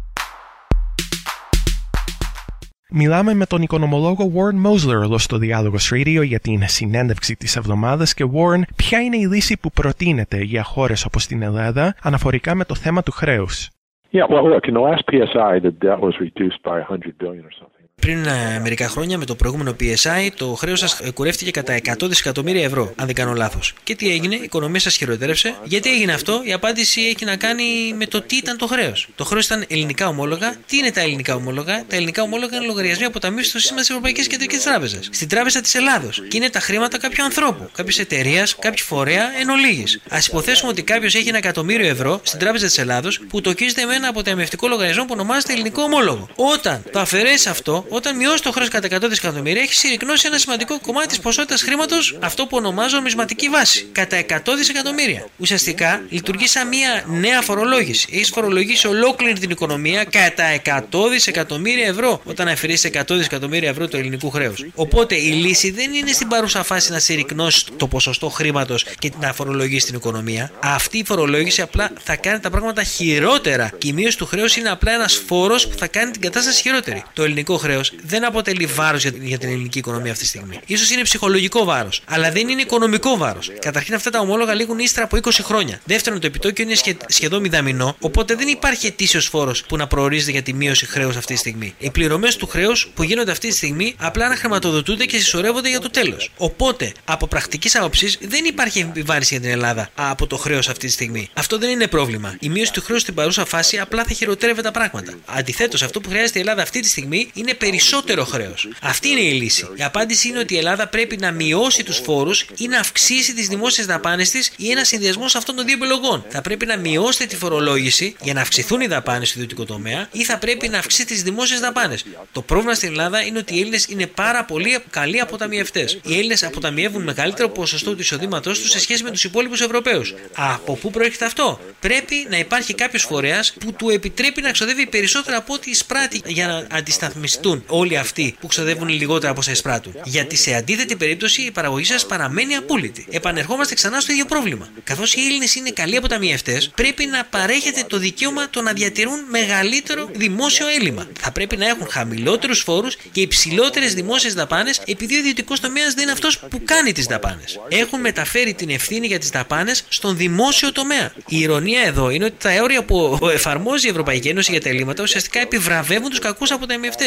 Μιλάμε με τον οικονομολόγο Warren Mosler εδώ στο Διάλογος Radio για την συνέντευξη της εβδομάδας. Και Warren, ποια είναι η λύση που προτείνεται για χώρες όπως την Ελλάδα αναφορικά με το θέμα του χρέους?
Yeah, well, look, in the last PSI, the debt was reduced by $100 billion or something.
Πριν μερικά χρόνια, με το προηγούμενο PSI, το χρέος σας κουρεύτηκε κατά 100 δισεκατομμύρια ευρώ, αν δεν κάνω λάθος. Και τι έγινε? Η οικονομία σας χειροτέρευσε. Γιατί έγινε αυτό? Η απάντηση έχει να κάνει με το τι ήταν το χρέος. Το χρέος ήταν ελληνικά ομόλογα. Τι είναι τα ελληνικά ομόλογα? Τα ελληνικά ομόλογα είναι λογαριασμοί αποταμίευσης στο σύστημα της Ευρωπαϊκής Κεντρικής Τράπεζας, στην Τράπεζα της Ελλάδος. Και είναι τα χρήματα κάποιου ανθρώπου, κάποιης εταιρείας, κάποιου φορέα εν ολίγης. Ας υποθέσουμε ότι κάποιος έχει 1 εκατομμύριο ευρώ στην Τράπεζα της Ελλάδος που τοκίζεται με ένα αποταμιευτικό λογαριασμό που ονομάζεται ελληνικό ομόλογο. Όταν το αφαιρέσει αυτό, όταν μειώσει το χρέος κατά 100 δισεκατομμύρια, έχει συρρικνώσει ένα σημαντικό κομμάτι της ποσότητας χρήματος, αυτό που ονομάζω νομισματική βάση, κατά 100 δισεκατομμύρια. Ουσιαστικά λειτουργεί σαν μια νέα φορολόγηση. Έχει φορολογήσει ολόκληρη την οικονομία κατά 100 δισεκατομμύρια ευρώ, όταν αφαιρέσει 100 δισεκατομμύρια ευρώ του ελληνικού χρέους. Οπότε η λύση δεν είναι στην παρούσα φάση να συρρικνώσει το ποσοστό χρήματος και να φορολογήσει την οικονομία. Αυτή η φορολόγηση απλά θα κάνει τα πράγματα χειρότερα. Και η μείωση του χρέους είναι απλά ένας φόρος που θα κάνει την κατάσταση χειρότερη. Το ελληνικό χρέος δεν αποτελεί βάρος για την ελληνική οικονομία αυτή τη στιγμή. Ίσως είναι ψυχολογικό βάρος, αλλά δεν είναι οικονομικό βάρος. Καταρχήν, αυτά τα ομόλογα λήγουν ύστερα από 20 χρόνια. Δεύτερον, το επιτόκιο είναι σχεδόν μηδαμινό, οπότε δεν υπάρχει ετήσιος φόρος που να προορίζεται για τη μείωση χρέους αυτή τη στιγμή. Οι πληρωμές του χρέους που γίνονται αυτή τη στιγμή απλά να χρηματοδοτούνται και συσσωρεύονται για το τέλος. Οπότε, από πρακτικής άποψης, δεν υπάρχει επιβάρυνση για την Ελλάδα από το χρέος αυτή τη στιγμή. Αυτό δεν είναι πρόβλημα. Η μείωση του χρέους στην παρούσα φάση απλά θα χειροτέρευε τα πράγματα. Αντιθέτως, αυτό που χρειάζεται η Ελλάδα αυτή τη στιγμή είναι περισσότερο χρέος. Αυτή είναι η λύση. Η απάντηση είναι ότι η Ελλάδα πρέπει να μειώσει τους φόρους ή να αυξήσει τις δημόσιες δαπάνες της ή ένα συνδυασμός αυτών των δύο επιλογών. Θα πρέπει να μειώσετε τη φορολόγηση για να αυξηθούν οι δαπάνες του ιδιωτικού τομέα ή θα πρέπει να αυξήσετε τις δημόσιες δαπάνες. Το πρόβλημα στην Ελλάδα είναι ότι οι Έλληνες είναι πάρα πολύ καλοί αποταμιευτές. Οι Έλληνες αποταμιεύουν μεγαλύτερο ποσοστό του εισοδήματός τους σε σχέση με τους υπόλοιπους Ευρωπαίους. Από πού προέρχεται αυτό? Πρέπει να υπάρχει κάποιος φορέας που του επιτρέπει να ξοδεύει περισσότερα από ό,τι εισπράττει για να αντισταθμιστούν όλοι αυτοί που ξοδεύουν λιγότερα από όσα εισπράττουν. Γιατί σε αντίθετη περίπτωση η παραγωγή σας παραμένει απόλυτη. Επανερχόμαστε ξανά στο ίδιο πρόβλημα. Καθώς οι Έλληνες είναι καλοί αποταμιευτές, πρέπει να παρέχεται το δικαίωμα το να διατηρούν μεγαλύτερο δημόσιο έλλειμμα. Θα πρέπει να έχουν χαμηλότερους φόρους και υψηλότερες δημόσιες δαπάνες, επειδή ο ιδιωτικός τομέας δεν είναι αυτός που κάνει τις δαπάνες. Έχουν μεταφέρει την ευθύνη για τις δαπάνες στον δημόσιο τομέα. Η ηρωνία εδώ είναι ότι τα όρια που εφαρμόζει η Ευρωπαϊκή Ένωση για τα ελλείμματα ουσιαστικά επιβραβεύουν τους κακούς αποταμιευτές εις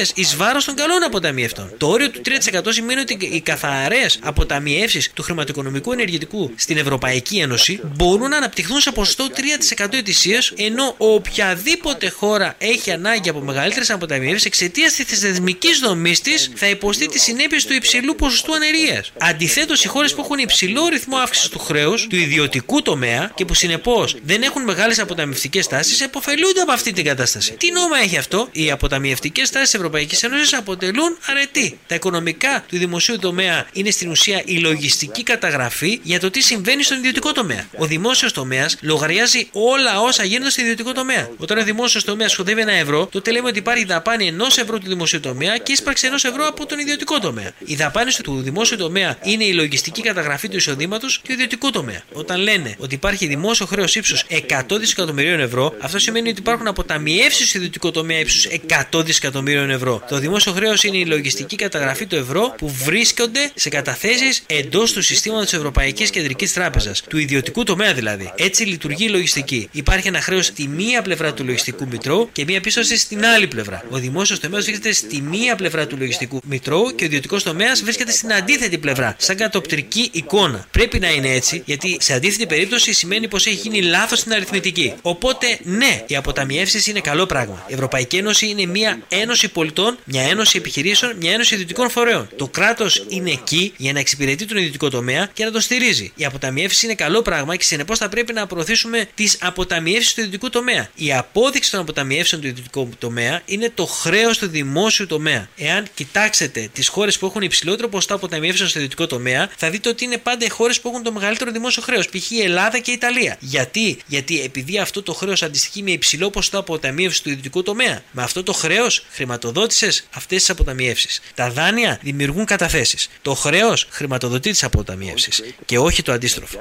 βάρος των καλών αποταμιευτών. Το όριο του 3% σημαίνει ότι οι καθαρές αποταμιεύσεις του χρηματοοικονομικού ενεργητικού στην Ευρωπαϊκή Ένωση μπορούν να αναπτυχθούν σε ποσοστό 3% ετησίως, ενώ οποιαδήποτε χώρα έχει ανάγκη από μεγαλύτερες αποταμιεύσεις εξαιτίας της θεσμικής δομής της θα υποστεί τις συνέπειες του υψηλού ποσοστού ανεργίας. Αντιθέτως, οι χώρες που έχουν υψηλό ρυθμό αύξησης του χρέους του ιδιωτικού τομέα και που συνεπώς δεν έχουν μεγάλες αποταμιευτικές τάσεις επωφελούνται από αυτή την κατάσταση. Τι νόημα έχει αυτό? Οι αποταμιευτικές τάσεις της Ευρωπαϊκής Ένωσης αποτελούν αρετή. Τα οικονομικά του δημοσίου τομέα είναι στην ουσία η λογιστική καταγραφή για το τι συμβαίνει στον ιδιωτικό τομέα. Ο δημόσιος τομέας λογαριάζει όλα όσα γίνονται στον ιδιωτικό τομέα. Όταν ο δημόσιος τομέας ξοδεύει 1 ευρώ, τότε λέμε ότι υπάρχει δαπάνη 1 ευρώ του δημοσίου τομέα και ίσπραξη 1 ευρώ από τον ιδιωτικό τομέα. Η δαπάνη του δημόσιου τομέα είναι η λογιστική καταγραφή του εισοδήματος του ιδιωτικού τομέα. Όταν λένε ότι υπάρχει δημόσιο χρέος ύψους 100 δισεκατομμυρίων ευρώ, αυτό σημαίνει ότι υπάρχουν αποταμιεύσεις στο ιδιωτικό τομέα ύψους 100 δισεκατομμύριων ευρώ. Το δημόσιο χρέος είναι η λογιστική καταγραφή του ευρώ που βρίσκονται σε καταθέσεις εντός του συστήματος της Ευρωπαϊκής Κεντρικής Τράπεζας, του ιδιωτικού τομέα δηλαδή. Έτσι λειτουργεί η λογιστική. Υπάρχει ένα χρέος στη μία πλευρά του λογιστικού μητρώου και μία πίστοση στην άλλη πλευρά. Ο δημόσιος τομέας βρίσκεται στη μία πλευρά του λογιστικού μητρώου και ο ιδιωτικός τομέας βρίσκεται στην αντίθετη πλευρά, σαν κατοπτρική εικόνα. Πρέπει να είναι έτσι, γιατί σε αντίθετη περίπτωση σημαίνει πως έχει γίνει λάθος στην αριθμητική. Οπότε, ναι, οι αποταμιεύσεις είναι καλό πράγμα. Η Ευρωπαϊκή Ένωση είναι μια ένωση πολιτών, μια ένωση επιχειρήσεων, μια ένωση ιδιωτικών φορέων. Το κράτος είναι εκεί για να εξυπηρετεί τον ιδιωτικό τομέα και να τον στηρίζει. Οι αποταμιεύσεις είναι καλό πράγμα και συνεπώς θα πρέπει να προωθήσουμε τις αποταμιεύσεις του ιδιωτικού τομέα. Η απόδειξη των αποταμιεύσεων του ιδιωτικού τομέα είναι το χρέος του δημόσιου τομέα. Εάν κοιτάξετε τις χώρες που έχουν υψηλότερο ποσοστό αποταμιεύσεων στο ιδιωτικό τομέα, θα δείτε ότι είναι πάντα οι χώρες που έχουν το μεγαλύτερο δημόσιο χρέος, π.χ. η Ελλάδα και η Ιταλία. Γιατί επειδή αυτό το χρέος αντιστοιχεί με υψηλό ποσοστό αποταμίευσης του ιδιωτικού τομέα, με αυτό το χρέος χρηματοδότησες αυτές τις αποταμιεύσεις. Τα δάνεια δημιουργούν καταθέσεις. Το χρέος χρηματοδοτεί τις αποταμιεύσεις και όχι το αντίστροφο.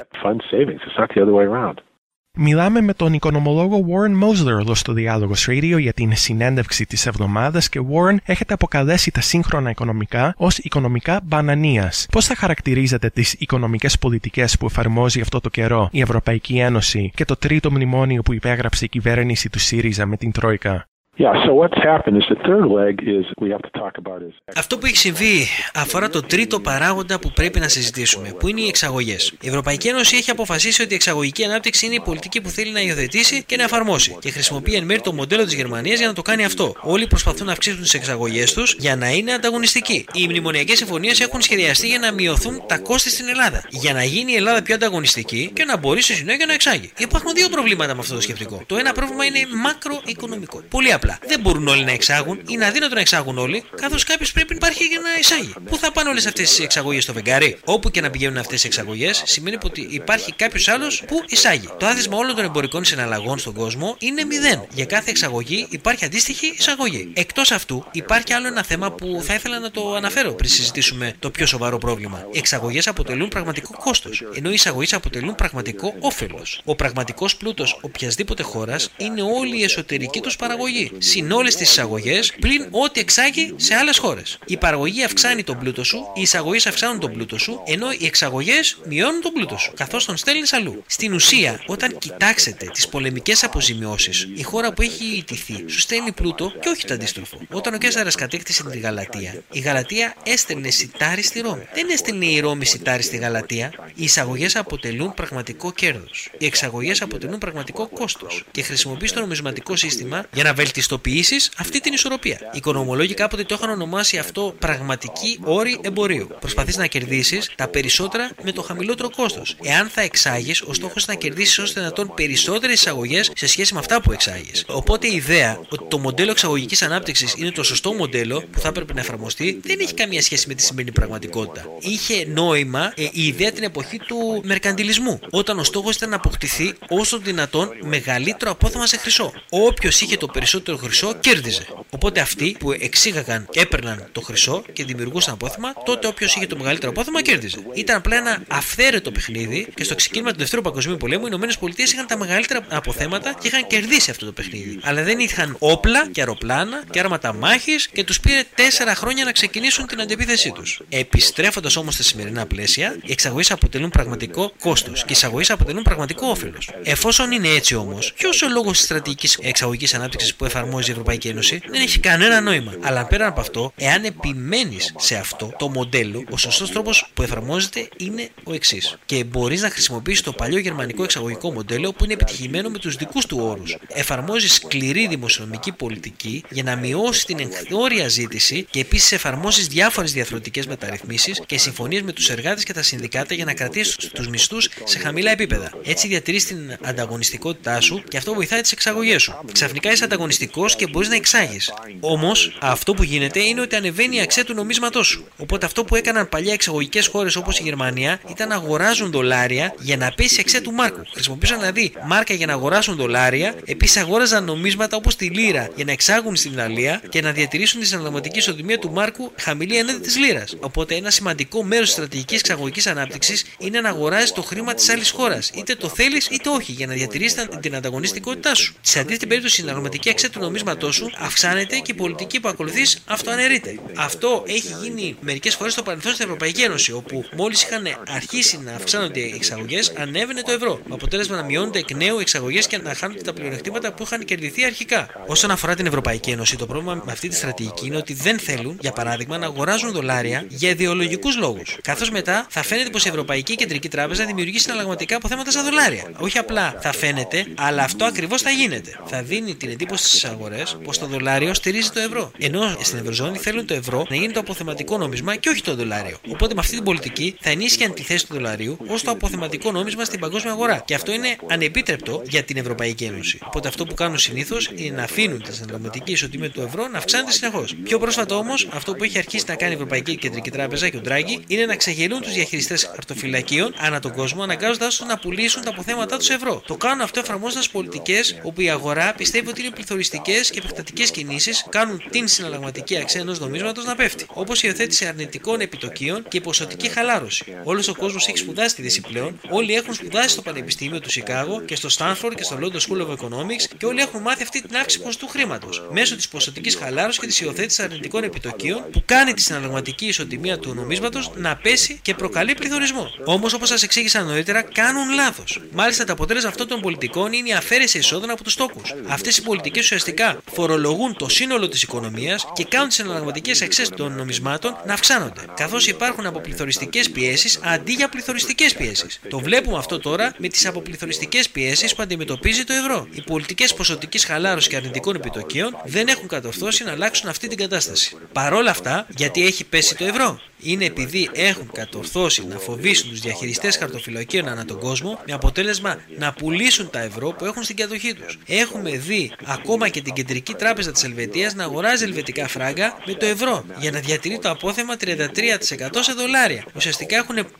Μιλάμε με τον οικονομολόγο Warren Mosler εδώ στο Διάλογος Radio για την συνέντευξη της εβδομάδας και Warren, έχετε αποκαλέσει τα σύγχρονα οικονομικά ως οικονομικά μπανανίας. Πώς θα χαρακτηρίζετε τις οικονομικές πολιτικές που εφαρμόζει αυτό το καιρό η Ευρωπαϊκή Ένωση και το τρίτο μνημόνιο που υπέγραψε η κυβέρνηση του ΣΥΡΙΖΑ με την Τρόικα?
Αυτό που έχει συμβεί αφορά το τρίτο παράγοντα που πρέπει να συζητήσουμε, που είναι οι εξαγωγές. Η Ευρωπαϊκή Ένωση έχει αποφασίσει ότι η εξαγωγική ανάπτυξη είναι η πολιτική που θέλει να υιοθετήσει και να εφαρμόσει και χρησιμοποιεί εν μέρει το μοντέλο της Γερμανίας για να το κάνει αυτό. Όλοι προσπαθούν να αυξήσουν τις εξαγωγές τους για να είναι ανταγωνιστικοί. Οι μνημονιακές συμφωνίες έχουν σχεδιαστεί για να μειωθούν τα κόστη στην Ελλάδα, για να γίνει η Ελλάδα πιο ανταγωνιστική και να μπορεί στη συνέχεια να εξάγει. Υπάρχουν δύο προβλήματα με αυτό το σκεπτικό. Το ένα πρόβλημα είναι μακροοικονομικό. Πολύ απλά. Δεν μπορούν όλοι να εξάγουν, είναι αδύνατο να εξάγουν όλοι, καθώς κάποιος πρέπει να υπάρχει για να εισάγει. Πού θα πάνε όλες αυτές τις εξαγωγές στο φεγγάρι? Όπου και να πηγαίνουν αυτές τις εξαγωγές, σημαίνει ότι υπάρχει κάποιος άλλος που εισάγει. Το άθροισμα όλων των εμπορικών συναλλαγών στον κόσμο είναι 0. Για κάθε εξαγωγή υπάρχει αντίστοιχη εισαγωγή. Εκτός αυτού, υπάρχει άλλο ένα θέμα που θα ήθελα να το αναφέρω πριν συζητήσουμε το πιο σοβαρό πρόβλημα. Οι εξαγωγές αποτελούν πραγματικό κόστος, ενώ οι εισαγωγές αποτελούν πραγματικό όφελος. Ο πραγματικός πλούτος οποιασδήποτε χώρας είναι όλη η εσωτερική τους παραγωγή. Συν όλες τις εισαγωγές, πλην ό,τι εξάγει σε άλλες χώρες. Η παραγωγή αυξάνει τον πλούτο σου, οι εισαγωγές αυξάνουν τον πλούτο σου, ενώ οι εξαγωγές μειώνουν τον πλούτο σου, καθώς τον στέλνεις αλλού. Στην ουσία, όταν κοιτάξετε τις πολεμικές αποζημιώσεις, η χώρα που έχει ιτηθεί σου στέλνει πλούτο και όχι το αντίστροφο. Όταν ο Καίσαρας κατέκτησε τη Γαλατεία, η Γαλατεία έστελνε σιτάρι στη Ρώμη. Δεν έστελνε η Ρώμη σιτάρι στη Γαλατεία. Οι εισαγωγές αποτελούν πραγματικό κέρδος. Οι εξαγωγές αποτελούν πραγματικό κόστος και χρησιμοποιείς το νομισματικό σύστημα για να βελτιστοποιήσεις αυτή την ισορροπία. Οι οικονομολόγοι κάποτε το είχαν ονομάσει αυτό πραγματική όρη εμπορίου. Προσπαθείς να κερδίσεις τα περισσότερα με το χαμηλότερο κόστος. Εάν θα εξάγεις, ο στόχος είναι να κερδίσεις όσο δυνατόν περισσότερες εισαγωγές σε σχέση με αυτά που εξάγεις. Οπότε η ιδέα ότι το μοντέλο εξαγωγικής ανάπτυξης είναι το σωστό μοντέλο που θα έπρεπε να εφαρμοστεί δεν έχει καμία σχέση με τη σημερινή πραγματικότητα. Είχε νόημα η ιδέα την εποχή του μερκαντιλισμού, όταν ο στόχος ήταν να αποκτηθεί όσο δυνατόν μεγαλύτερο απόθεμα σε χρυσό. Όποιος είχε το περισσότερο χρυσό κέρδιζε. Οπότε αυτοί που εξήγαγαν έπαιρναν το χρυσό και δημιουργούσαν απόθεμα, τότε όποιος είχε το μεγαλύτερο απόθεμα κέρδιζε. Ήταν απλά ένα αυθαίρετο παιχνίδι και στο ξεκίνημα του Δεύτερου Παγκοσμίου Πολέμου οι ΗΠΑ είχαν τα μεγαλύτερα αποθέματα και είχαν κερδίσει αυτό το παιχνίδι. Αλλά δεν είχαν όπλα και αεροπλάνα και άρματα μάχης και τους πήρε 4 χρόνια να ξεκινήσουν την αντεπίθεσή τους. Επιστρέφοντας όμως στα σημερινά πλαίσια, οι εξαγωγές αποτελούν πραγματικό κόστος και οι εισαγωγές αποτελούν πραγματικό όφελος. Εφόσον είναι έτσι όμως, ποιος ο λόγος της στρατηγικής εξαγωγικής ανάπτυξης που εφαρμόζεται εφαρμόζει η Ευρωπαϊκή Ένωση, δεν έχει κανένα νόημα. Αλλά πέραν από αυτό, εάν επιμένεις σε αυτό το μοντέλο, ο σωστός τρόπος που εφαρμόζεται είναι ο εξής. Και μπορείς να χρησιμοποιήσεις το παλιό γερμανικό εξαγωγικό μοντέλο που είναι επιτυχημένο με τους δικούς του όρους. Εφαρμόζεις σκληρή δημοσιονομική πολιτική για να μειώσει την εγχώρια ζήτηση και επίσης εφαρμόζεις διάφορες διαθροτικές μεταρρυθμίσεις και συμφωνίες με τους εργάτες και τα συνδικάτα για να κρατήσεις τους μισθούς σε χαμηλά επίπεδα. Έτσι διατηρείς την ανταγωνιστικότητά σου και αυτό βοηθάει τις εξαγωγές σου. Ξαφνικά είσαι ανταγωνιστικός και μπορείς να εξάγεις. Όμως, αυτό που γίνεται είναι ότι ανεβαίνει η αξία του νομίσματός σου. Οπότε αυτό που έκαναν παλιά εξαγωγικές χώρες όπως η Γερμανία ήταν να αγοράζουν δολάρια για να πέσει η αξία του μάρκου. Χρησιμοποιούσαν δηλαδή μάρκα για να αγοράσουν δολάρια, επίσης αγόραζαν νομίσματα όπως τη λίρα για να εξάγουν στην Ιταλία και να διατηρήσουν τη συναλλαγματική ισοτιμία του μάρκου χαμηλή έναντι της λίρας. Οπότε ένα σημαντικό μέρος της στρατηγικής εξαγωγικής ανάπτυξης είναι να αγοράζεις το χρήμα της άλλης χώρας, είτε το θέλεις είτε όχι, για να διατηρήσεις την ανταγωνιστικότητά σου. Σε αντίθετη περίπτωση, η συναλλαγματική αξία του νομίσματός σου αυξάνεται και η πολιτική που ακολουθείς αυτοαναιρείται. Αυτό έχει γίνει μερικές φορές στο παρελθόν στην Ευρωπαϊκή Ένωση, όπου μόλις είχαν αρχίσει να αυξάνονται οι εξαγωγές, ανέβαινε το ευρώ. Με αποτέλεσμα να μειώνονται εκ νέου οι εξαγωγές και να χάνονται τα πλεονεκτήματα που είχαν κερδιθεί αρχικά. Όσον αφορά την Ευρωπαϊκή Ένωση, το πρόβλημα με αυτή τη στρατηγική είναι ότι δεν θέλουν, για παράδειγμα, να αγοράζουν δολάρια για ιδεολογικούς λόγους. Καθώς μετά θα φαίνεται πως η Ευρωπαϊκή Κεντρική Τράπεζα δημιουργεί συναλλαγματικά αποθέματα στα δολάρια. Όχι απλά θα φαίνεται, αλλά αυτό ακριβώς θα γίνεται. Θα δίνει την εντύπωση στις αγορές πως το δολάριο στηρίζει το ευρώ. Ενώ στην Ευρωζώνη θέλουν το ευρώ να γίνει το αποθεματικό νόμισμα και όχι το δολάριο. Οπότε με αυτή την πολιτική θα ενίσχυαν τη θέση του δολαρίου ως το αποθεματικό νόμισμα στην παγκόσμια αγορά. Και αυτό είναι ανεπίτρεπτο για την Ευρωπαϊκή Ένωση. Οπότε αυτό που κάνουν συνήθως είναι να αφήνουν τη συναλλαγματική ισοτιμία του ευρώ να αυξάνεται συνεχώς. Πιο πρόσφατα όμως, αυτό που έχει αρχίσει να κάνει η Ευρωπαϊκή Κεντρική Τράπεζα και ο Ντράγκη είναι να ξεγελούν τους διαχειριστές χαρτοφυλακίων ανά τον κόσμο, αναγκάζοντάς τους να πουλήσουν τα αποθέματά τους ευρώ. Το κάνουν αυτό εφαρμόζοντας πολιτικές όπου η αγορά πιστεύει ότι είναι πληθωριστικές και επεκτατικές κινήσεις κάνουν την συναλλαγματική αξία ενός νομίσματος να πέφτει. Όπως η υιοθέτηση αρνητικών επιτοκίων και η ποσοτική χαλάρωση. Όλος ο κόσμος έχει σπουδάσει τη δύση πλέον, όλοι έχουν σπουδάσει στο Πανεπιστήμιο του Σικάγο και στο Στάνφορντ και στο London School of Economics και όλοι έχουν μάθει αυτή την αύξηση ποσοστού χρήματος μέσω της ποσοτικής χαλάρωσης και της υιοθέτησης αρνητικών επιτοκίων που κάνει τη συναλλαγματική ισοτιμία του νομίσματος να πέσει και προκαλεί πληθωρισμό. Όμως, όπως σας εξήγησα νωρίτερα, κάνουν λάθος. Μάλιστα, το αποτέλεσμα αυτών των πολιτικών είναι η αφαίρεση εισόδων από τους τόκους. Αυτές οι πολιτικές ουσιαστικά φορολογούν το σύνολο της οικονομίας και κάνουν τις συναλλαγματικές αξίες των νομισμάτων να αυξάνονται. Καθώς υπάρχουν αποπληθωριστικές πιέσεις αντί για πληθωριστικές πιέσεις. Το βλέπουμε αυτό τώρα με τις αποπληθωριστικές πιέσεις που αντιμετωπίζει το ευρώ. Οι πολιτικές ποσοτικής χαλάρωσης και αρνητικών επιτοκίων δεν έχουν κατορθώσει να αλλάξουν αυτή την κατάσταση. Παρόλα αυτά, γιατί έχει πέσει το ευρώ? Είναι επειδή έχουν κατορθώσει να φοβήσουν τους διαχειριστές χαρτοφυλακίων ανά τον κόσμο, με αποτέλεσμα να πουλήσουν τα ευρώ που έχουν στην κατοχή τους. Έχουμε δει ακόμα και την Κεντρική Τράπεζα της Ελβετίας να αγοράζει ελβετικά φράγκα με το ευρώ για να διατηρεί το απόθεμα 33% σε δολάρια. Ουσιαστικά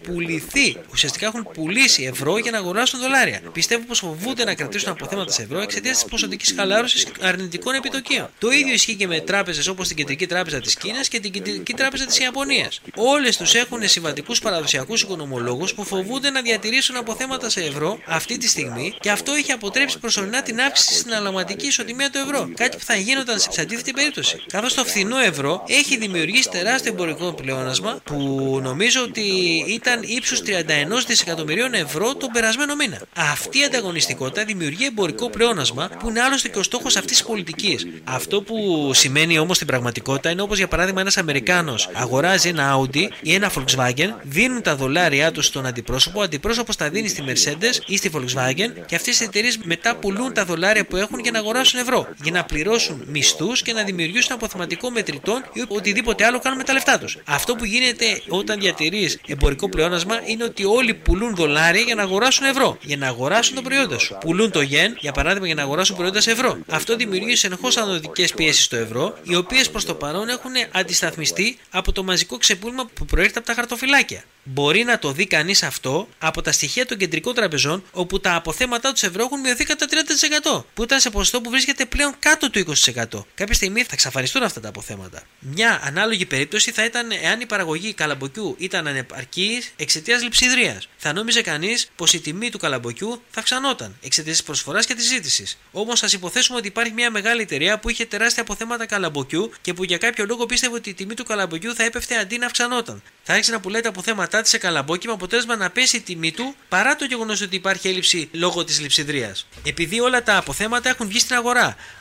έχουν πουλήσει ευρώ για να αγοράσουν δολάρια. Πιστεύω πως φοβούνται να κρατήσουν αποθέματα σε ευρώ εξαιτίας της ποσοτικής χαλάρωσης αρνητικών επιτοκίων. Το ίδιο ισχύει και με τράπεζες όπως την Κεντρική Τράπεζα της Κίνας και την Κεντρική Τράπεζα της Ιαπωνίας. Όλες τους έχουν συμβατικούς παραδοσιακούς οικονομολόγους που φοβούνται να διατηρήσουν αποθέματα σε ευρώ αυτή τη στιγμή και αυτό έχει αποτρέψει προσωρινά την αύξηση στην συναλλαγματική ισοτιμία του ευρώ. Κάτι που θα γίνονταν σε αντίθετη περίπτωση. Καθώς το φθηνό ευρώ έχει δημιουργήσει τεράστιο εμπορικό πλεόνασμα που νομίζω ότι ήταν ύψους 31 δισεκατομμυρίων ευρώ τον περασμένο μήνα. Αυτή η ανταγωνιστικότητα δημιουργεί εμπορικό πλεόνασμα που είναι άλλωστε και ο στόχος αυτής της πολιτικής. Αυτό που σημαίνει όμως στην πραγματικότητα είναι όπως για παράδειγμα ένας Αμερικάνος αγοράζει ένα Audi ή ένα Volkswagen, δίνουν τα δολάρια τους στον αντιπρόσωπο, ο αντιπρόσωπος τα δίνει στη Mercedes ή στη Volkswagen και αυτές οι εταιρείες μετά πουλούν τα δολάρια που έχουν για να αγοράσουν ευρώ, για να πληρώσουν μισθούς και να δημιουργήσουν αποθεματικό μετρητών ή οτιδήποτε άλλο κάνουν με τα λεφτά τους. Αυτό που γίνεται όταν διατηρείς εμπορικό πλεόνασμα είναι ότι όλοι πουλούν δολάρια για να αγοράσουν ευρώ, για να αγοράσουν τα προϊόντα σου. Πουλούν το yen, για παράδειγμα, για να αγοράσουν προϊόντα σε ευρώ. Αυτό δημιουργεί συνεχώς ανωδικές πιέσεις στο ευρώ, οι οποίες προς το παρόν έχουν αντισταθμιστεί από το μαζικό ξεπούλημα που προέρχεται από τα χαρτοφυλάκια. Μπορεί να το δει κανείς αυτό από τα στοιχεία των κεντρικών τραπεζών, όπου τα αποθέματά του ευρώ έχουν μειωθεί κατά 30%, που ήταν σε ποσοστό που βρίσκεται πλέον κάτω του 20%. Κάποια στιγμή θα εξαφανιστούν αυτά τα αποθέματα. Μια ανάλογη περίπτωση θα ήταν εάν η παραγωγή καλαμποκιού ήταν ανεπαρκής εξαιτίας λειψιδρίας. Θα νόμιζε κανείς πως η τιμή του καλαμποκιού θα αυξανόταν εξαιτίας της προσφοράς και της ζήτησης. Όμως, ας υποθέσουμε ότι υπάρχει μια μεγάλη εταιρεία που είχε τεράστια αποθέματα καλαμποκιού και που για κάποιο λόγο πίστευε ότι η τιμή του καλαμποκιού θα έπεφτε αντί να αυξανόταν. Θα άρχισε να πουλάει τα αποθέματά της σε καλαμπόκι με αποτέλεσμα να πέσει η τιμή του παρά το γεγονός ότι υπάρχει έλλειψη λόγω της λειψιδρίας. Επειδή όλα τα αποθέματα έχουν βγει στην αγορά.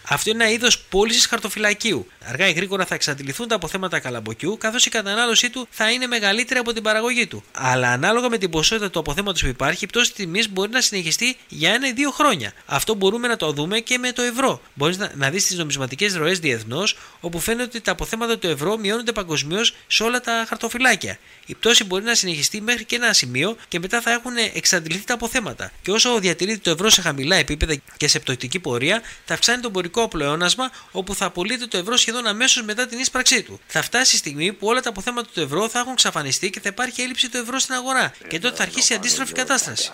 Αυτό είναι ένα είδος πώλησης χαρτοφυλακίου. Αργά ή γρήγορα θα εξαντληθούν τα αποθέματα καλαμποκιού, καθώς η κατανάλωσή του θα είναι μεγαλύτερη από την παραγωγή του. Αλλά ανάλογα με την ποσότητα του αποθέματος που υπάρχει, η πτώση τιμής μπορεί να συνεχιστεί για 1 ή 2 χρόνια. Αυτό μπορούμε να το δούμε και με το ευρώ. Μπορείς να δεις τις νομισματικές ροές διεθνώς, όπου φαίνεται ότι τα αποθέματα του ευρώ μειώνονται παγκοσμίως σε όλα τα χαρτοφυλάκια. Η πτώση μπορεί να συνεχιστεί μέχρι και ένα σημείο και μετά θα έχουν εξαντληθεί τα αποθέματα. Και όσο διατηρείται το ευρώ σε χαμηλά επίπεδα και σε πτωτική πορεία, θα αυξάνει το εμπορικό πλεόνασμα, όπου θα απολύεται το ευρώ σχεδόν αμέσως μετά την ίσπραξή του. Θα φτάσει η στιγμή που όλα τα αποθέματα του ευρώ θα έχουν εξαφανιστεί και θα υπάρχει έλλειψη του ευρώ στην αγορά. Και τότε θα αρχίσει η αντίστροφη κατάσταση.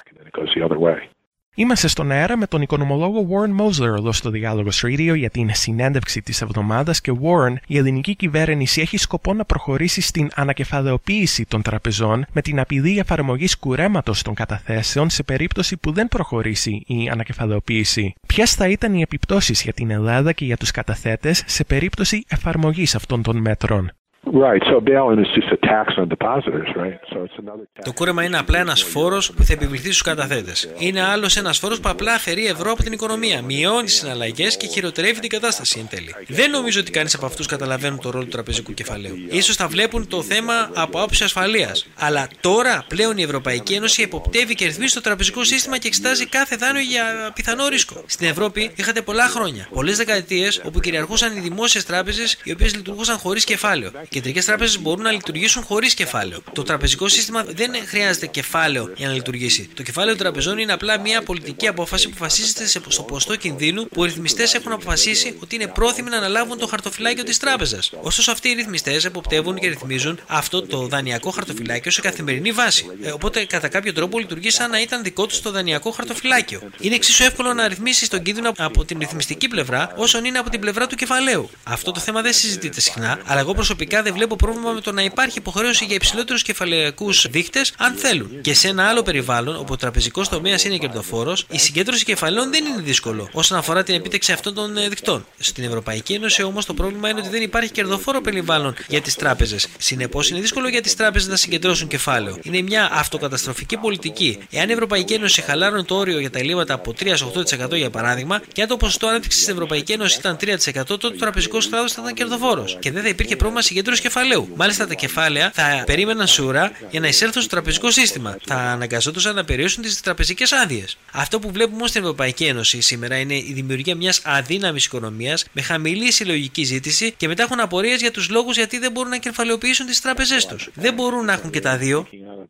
Είμαστε στον αέρα με τον οικονομολόγο Warren Mosler εδώ στο Διάλογος Radio για την συνέντευξη της εβδομάδας και Warren, η ελληνική κυβέρνηση έχει σκοπό να προχωρήσει στην ανακεφαλαιοποίηση των τραπεζών με την απειλή εφαρμογής κουρέματος των καταθέσεων σε περίπτωση που δεν προχωρήσει η ανακεφαλαιοποίηση. Ποιες θα ήταν οι επιπτώσεις για την Ελλάδα και για τους καταθέτες σε περίπτωση εφαρμογής αυτών των μέτρων?
Right, so bail-in is just a tax on depositors, right? So it's another tax.
Το κούρεμα είναι απλά ένας φόρος που θα επιβληθεί στους καταθέτες. Είναι άλλος ένας φόρος που απλά αφαιρεί ευρώ από την οικονομία, μειώνει τις συναλλαγές και χειροτερεύει την κατάσταση εν τέλει. Δεν νομίζω ότι κανείς από αυτούς καταλαβαίνουν το ρόλο του τραπεζικού κεφαλαίου. Ίσως θα βλέπουν το θέμα από άποψη ασφαλείας. Αλλά τώρα πλέον η Ευρωπαϊκή Ένωση εποπτεύει και ρυθμίζει το τραπεζικό σύστημα και εξετάζει κάθε δάνειο για πιθανό ρίσκο. Στην Ευρώπη είχατε πολλά χρόνια, πολλές δεκαετίες, όπου κυριαρχούσαν οι δημόσιες τράπεζες οι οποίες λειτουργούσαν χωρίς κεφάλαιο. Οι κεντρικές τράπεζες μπορούν να λειτουργήσουν χωρίς κεφάλαιο. Το τραπεζικό σύστημα δεν χρειάζεται κεφάλαιο για να λειτουργήσει. Το κεφάλαιο των τραπεζών είναι απλά μια πολιτική απόφαση που βασίζεται στο ποσοστό κινδύνου που οι ρυθμιστές έχουν αποφασίσει ότι είναι πρόθυμοι να αναλάβουν το χαρτοφυλάκιο της τράπεζας. Ωστόσο, αυτοί οι ρυθμιστές εποπτεύουν και ρυθμίζουν αυτό το δανειακό χαρτοφυλάκιο σε καθημερινή βάση. Οπότε, κατά κάποιο τρόπο, λειτουργεί σαν να ήταν δικό του το δανειακό χαρτοφυλάκιο. Είναι εξίσου εύκολο να ρυθμίσει τον κίνδυνο από την ρυθμιστική πλευρά όσο είναι από την πλευρά του κεφαλαίου. Αυτό το θέμα δεν συζητείται συχνά, αλλά εγώ προσωπικά δεν βλέπω πρόβλημα με το να υπάρχει υποχρέωση για υψηλότερους κεφαλαιακούς δείχτες αν θέλουν. Και σε ένα άλλο περιβάλλον, όπου ο τραπεζικός τομέας είναι κερδοφόρος, η συγκέντρωση κεφαλαίων δεν είναι δύσκολο όσον αφορά την επίτευξη αυτών των δικτών. Στην Ευρωπαϊκή Ένωση όμως το πρόβλημα είναι ότι δεν υπάρχει κερδοφόρο περιβάλλον για τις τράπεζες. Συνεπώς είναι δύσκολο για τις τράπεζες να συγκεντρώσουν κεφάλαιο. Είναι μια αυτοκαταστροφική πολιτική. Εάν η Ευρωπαϊκή Ένωση χαλάρωνε το όριο για τα ελλείμματα από 3% σε 8% για παράδειγμα, και αν το ποσοστό ανάπτυξης στην Ευρωπαϊκή Ένωση ήταν 3%, τότε ο τραπεζικός κλάδος θα ήταν κερδοφόρος και δεν θα υπήρχε πρόβλημα συγκέντρωσης κεφαλαίου. Μάλιστα, τα κεφάλαια θα περίμεναν σούρα για να εισέλθουν στο τραπεζικό σύστημα. Θα αναγκαζόντουσαν να περιορίσουν τις τραπεζικές άδειες. Αυτό που βλέπουμε όμως στην Ευρωπαϊκή Ένωση σήμερα είναι η δημιουργία μιας αδύναμης οικονομίας με χαμηλή συλλογική ζήτηση και μετά έχουν απορίες για τους λόγους γιατί δεν μπορούν να κεφαλαιοποιήσουν τις τράπεζές τους. Δεν μπορούν να έχουν και τα δύο.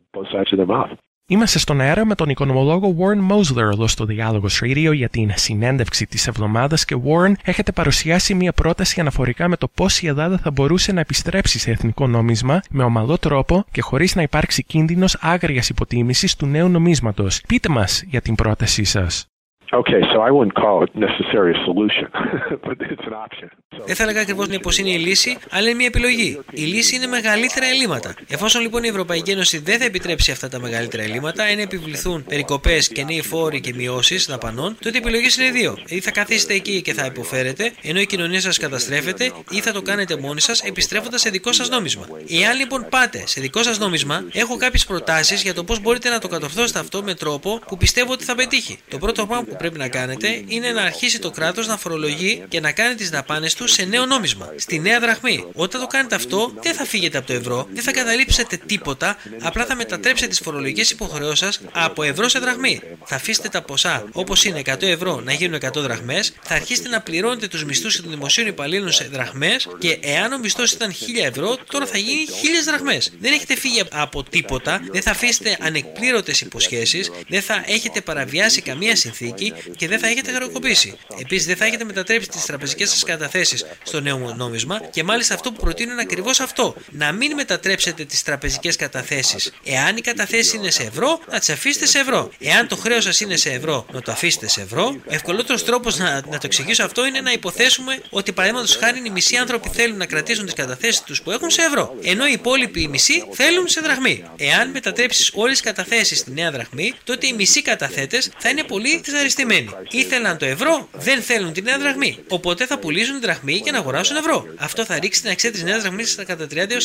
Είμαστε στον αέρα με τον οικονομολόγο Warren Mosler εδώ στο Διάλογος Radio για την συνέντευξη της εβδομάδας και Warren, έχετε παρουσιάσει μια πρόταση αναφορικά με το πώς η Ελλάδα θα μπορούσε να επιστρέψει σε εθνικό νόμισμα με ομαλό τρόπο και χωρίς να υπάρξει κίνδυνος άγριας υποτίμησης του νέου νομίσματος. Πείτε μας για την πρότασή σας.
Okay, so I wouldn't call it necessarily a solution, but it's an option.
Δεν θα έλεγα ακριβώς πως είναι η λύση, αλλά είναι μια επιλογή. Η λύση είναι μεγαλύτερα ελλείμματα. Εφόσον λοιπόν η Ευρωπαϊκή Ένωση δεν θα επιτρέψει αυτά τα μεγαλύτερα ελλείμματα, αν επιβληθούν περικοπές και νέοι φόροι και μειώσεις δαπανών, τότε οι επιλογές είναι δύο. Ή θα καθίσετε εκεί και θα υποφέρετε, ενώ η κοινωνία σας καταστρέφεται, ή θα το κάνετε μόνοι σας επιστρέφοντας σε δικό σας νόμισμα. Εάν λοιπόν πάτε σε δικό σας νόμισμα, έχω κάποιες προτάσεις για το πώς μπορείτε να το κατορθώσετε αυτό με τρόπο που πιστεύω ότι θα πετύχει. Το πρώτο πράγμα που πρέπει να κάνετε είναι να αρχίσει το κράτος να φορολογεί και να κάνει τις δαπάνες του σε νέο νόμισμα, στη νέα δραχμή. Όταν το κάνετε αυτό, δεν θα φύγετε από το ευρώ, δεν θα καταλήψετε τίποτα, απλά θα μετατρέψετε τις φορολογικές υποχρεώσεις σας από ευρώ σε δραχμή. Θα αφήσετε τα ποσά όπως είναι 100 ευρώ να γίνουν 100 δραχμές, θα αρχίσετε να πληρώνετε τους μισθούς των δημοσίων υπαλλήλων σε δραχμές και εάν ο μισθός ήταν 1000 ευρώ, τώρα θα γίνει 1000 δραχμές. Δεν έχετε φύγει από τίποτα, δεν θα αφήσετε ανεκπλήρωτες υποσχέσεις, δεν θα έχετε παραβιάσει καμία συνθήκη και δεν θα έχετε χρεοκοπήσει. Επίσης, δεν θα έχετε μετατρέψει τις τραπεζικές σας καταθέσεις στο νέο νόμισμα και μάλιστα αυτό που προτείνω είναι ακριβώς αυτό. Να μην μετατρέψετε τις τραπεζικές καταθέσεις. Εάν οι καταθέσεις είναι σε ευρώ, να τις αφήσετε σε ευρώ. Εάν το χρέος σας είναι σε ευρώ, να το αφήσετε σε ευρώ. Ο ευκολότερος τρόπος να το εξηγήσω αυτό είναι να υποθέσουμε ότι παραδείγματος χάρη οι μισοί άνθρωποι θέλουν να κρατήσουν τις καταθέσεις τους που έχουν σε ευρώ, ενώ οι υπόλοιποι μισοί θέλουν σε δραχμή. Εάν μετατρέψεις όλες τις καταθέσεις στη νέα δραχμή, τότε οι μισοί καταθέτες θα είναι πολύ δυσαρεστημένοι. στημένοι. Ήθελαν το ευρώ, δεν θέλουν τη νέα δραχμή. Οπότε θα πουλήσουν τη δραχμή για να αγοράσουν ευρώ. Αυτό θα ρίξει την αξία της νέας δραχμής κατά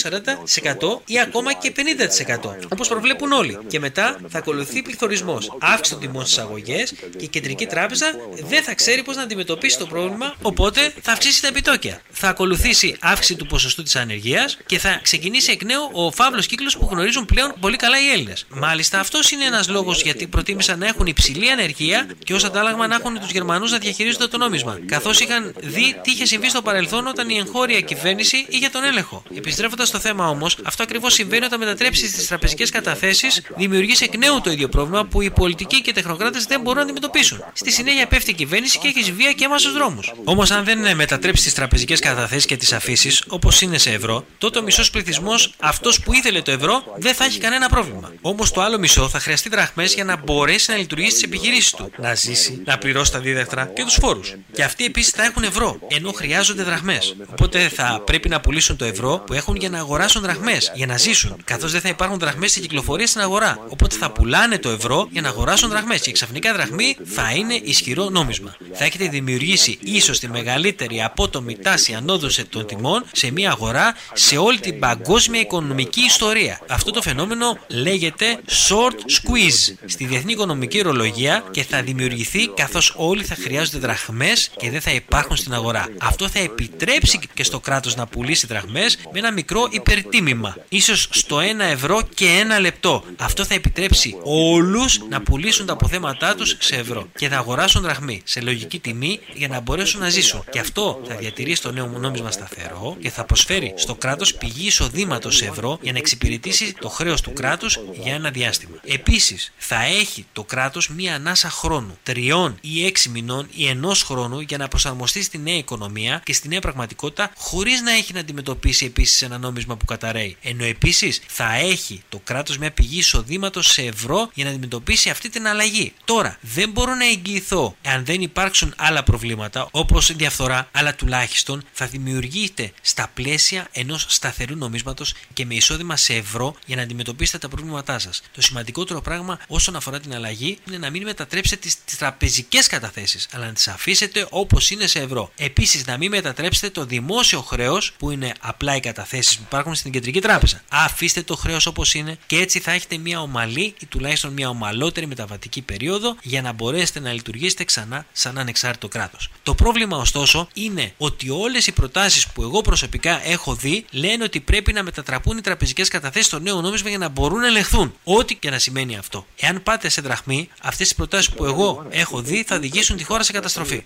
30-40% ή ακόμα και 50%. Όπως προβλέπουν όλοι. Και μετά θα ακολουθεί πληθωρισμός, αύξηση των τιμών στις αγωγές και η κεντρική τράπεζα δεν θα ξέρει πώς να αντιμετωπίσει το πρόβλημα, οπότε θα αυξήσει τα επιτόκια. Θα ακολουθήσει αύξηση του ποσοστού της ανεργίας και θα ξεκινήσει εκ νέου ο φαύλος κύκλος που γνωρίζουν πλέον πολύ καλά οι Έλληνες. Μάλιστα, αυτός είναι ένας λόγος γιατί προτίμησαν να έχουν υψηλή ανεργία και ως αντάλλαγμα να έχουν τους Γερμανούς να διαχειρίζονται το νόμισμα. Καθώς είχαν δει τι είχε συμβεί στο παρελθόν όταν η εγχώρια κυβέρνηση είχε τον έλεγχο. Επιστρέφοντας στο θέμα όμως, αυτό ακριβώς συμβαίνει όταν μετατρέψεις τις τραπεζικές καταθέσεις, δημιουργείς εκ νέου το ίδιο πρόβλημα που οι πολιτικοί και οι τεχνοκράτες δεν μπορούν να αντιμετωπίσουν. Στη συνέχεια πέφτει η κυβέρνηση και έχει βία και αίμα στους δρόμους. Όμως, αν δεν μετατρέψεις τις τραπεζικές καταθέσεις και τις αφήσεις όπως είναι σε ευρώ, τότε ο μισός πληθυσμός, αυτός που ήθελε το ευρώ, δεν θα έχει κανένα πρόβλημα. Όμως το άλλο μισό θα χρειαστεί δραχμές για να μπορέσει να λειτουργήσει τις επιχειρήσεις του, να ζήσει, να πληρώσει τα δίδακτρα και τους φόρους. Και αυτοί επίσης θα έχουν ευρώ, ενώ χρειάζονται δραχμές. Οπότε θα πρέπει να πουλήσουν το ευρώ που έχουν για να αγοράσουν δραχμές, για να ζήσουν, καθώς δεν θα υπάρχουν δραχμές σε κυκλοφορία στην αγορά. Οπότε θα πουλάνε το ευρώ για να αγοράσουν δραχμές και ξαφνικά η δραχμή θα είναι ισχυρό νόμισμα. Θα έχετε δημιουργήσει ίσως τη μεγαλύτερη απότομη τάση ανόδου των τιμών σε μια αγορά σε όλη την παγκόσμια οικονομική ιστορία. Αυτό το φαινόμενο λέγεται short squeeze στη διεθνή οικονομική ορολογία και θα δημιουργηθεί καθώς όλοι θα χρειάζονται δραχμές και δεν θα υπάρχουν στην αγορά. Αυτό θα επιτρέψει και στο κράτος να πουλήσει δραχμές με ένα μικρό υπερτίμημα, ίσως στο 1 ευρώ και 1 λεπτό. Αυτό θα επιτρέψει όλους να πουλήσουν τα αποθέματά τους σε ευρώ και θα αγοράσουν δραχμή σε λογική τιμή για να μπορέσουν να ζήσουν. Και αυτό θα διατηρήσει το νέο νόμισμα σταθερό και θα προσφέρει στο κράτος πηγή εισοδήματος σε ευρώ για να εξυπηρετήσει το χρέος του κράτους για ένα διάστημα. Επίσης, θα έχει το κράτος μία ανάσα χρόνου, 3 ή 6 μηνών ή 1 χρόνου για να προσαρμοστεί στη νέα οικονομία και στη νέα πραγματικότητα, χωρίς να έχει να αντιμετωπίσει επίσης ένα νόμισμα που καταραίει. Ενώ επίσης θα έχει το κράτος μια πηγή εισοδήματος σε ευρώ για να αντιμετωπίσει αυτή την αλλαγή. Τώρα, δεν μπορώ να εγγυηθώ αν δεν υπάρξουν άλλα προβλήματα όπως διαφθορά, αλλά τουλάχιστον θα δημιουργείται στα πλαίσια ενός σταθερού νομίσματος και με εισόδημα σε ευρώ για να αντιμετωπίσετε τα προβλήματά σας. Το σημαντικότερο πράγμα όσον αφορά την αλλαγή είναι να μην μετατρέψετε τις τραπεζικές καταθέσεις, αλλά να τις αφήσετε όπως είναι σε ευρώ. Επίσης, να μην μετατρέψετε το δημόσιο χρέος, που είναι απλά οι καταθέσεις που υπάρχουν στην κεντρική τράπεζα. Αφήστε το χρέος όπως είναι και έτσι θα έχετε μια ομαλή ή τουλάχιστον μια ομαλότερη μεταβατική περίοδο για να μπορέσετε να λειτουργήσετε ξανά σαν ανεξάρτητο κράτος. Το πρόβλημα ωστόσο είναι ότι όλες οι προτάσεις που εγώ προσωπικά έχω δει λένε ότι πρέπει να μετατραπούν οι τραπεζικές καταθέσεις στο νέο νόμισμα για να μπορούν να ελεγχθούν. Ό,τι και να σημαίνει αυτό. Εάν πάτε σε δραχμή, αυτές οι προτάσεις που εγώ έχω δει θα οδηγήσουν τη χώρα σε καταστροφή.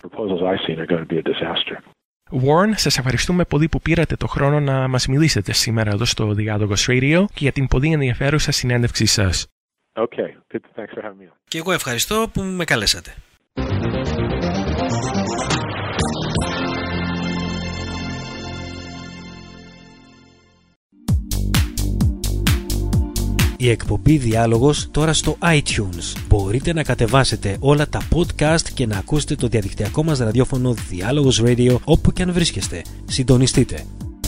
Warren, σας ευχαριστούμε πολύ που πήρατε το χρόνο να μας μιλήσετε σήμερα εδώ στο Διάλογος Radio και για την πολύ ενδιαφέρουσα συνέντευξή σας.
Okay. Good. Thanks for having me.
Και εγώ ευχαριστώ που με καλέσατε.
Η εκπομπή Διάλογος τώρα στο iTunes. Μπορείτε να κατεβάσετε όλα τα podcast και να ακούσετε το διαδικτυακό μας ραδιόφωνο Διάλογος Radio όπου και αν βρίσκεστε. Συντονιστείτε.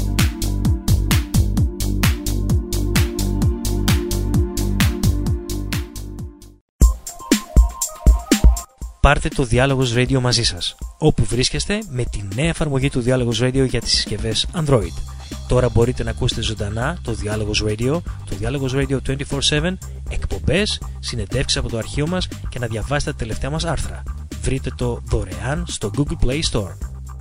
Πάρτε το Διάλογος Radio μαζί σας, όπου βρίσκεστε με τη νέα εφαρμογή του Διάλογος Radio για τις συσκευές Android. Τώρα μπορείτε να ακούσετε ζωντανά το Διάλογος Radio, το Διάλογος Radio 24/7, εκπομπές, συνεντεύξεις από το αρχείο μας και να διαβάσετε τα τελευταία μας άρθρα. Βρείτε το δωρεάν στο Google Play Store.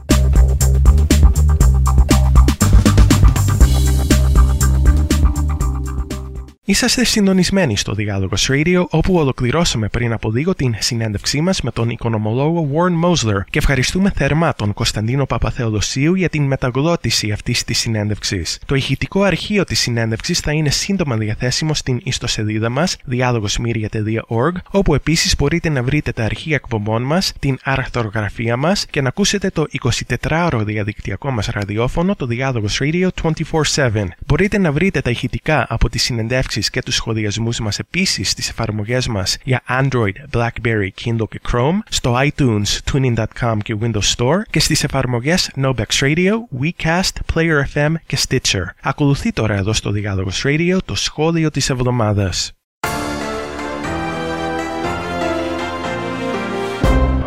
Είσαστε συντονισμένοι στο Διάλογος Radio, όπου ολοκληρώσαμε πριν από λίγο την συνέντευξή μας με τον οικονομολόγο Warren Mosler και ευχαριστούμε θερμά τον Κωνσταντίνο Παπαθεοδοσίου για την μεταγλώτηση αυτής της συνέντευξης. Το ηχητικό αρχείο της συνέντευξης θα είναι σύντομα διαθέσιμο στην ιστοσελίδα μας dialogosmedia.org, όπου επίσης μπορείτε να βρείτε τα αρχεία εκπομπών μας, την αρθρογραφία μας και να ακούσετε το 24ωρο διαδικτυακό μας ραδιόφωνο, το Διάλογος Radio 24/7. Μπορείτε να βρείτε τα ηχητικά από τις συνεντεύξεις και τους σχολιασμούς μας επίσης στις εφαρμογές μας για Android, BlackBerry, Kindle και Chrome, στο iTunes, Tuning.com και Windows Store και στις εφαρμογές Nobex Radio, WeCast, Player FM και Stitcher. Ακολουθεί τώρα εδώ στο Διάλογος Radio το σχόλιο της εβδομάδας.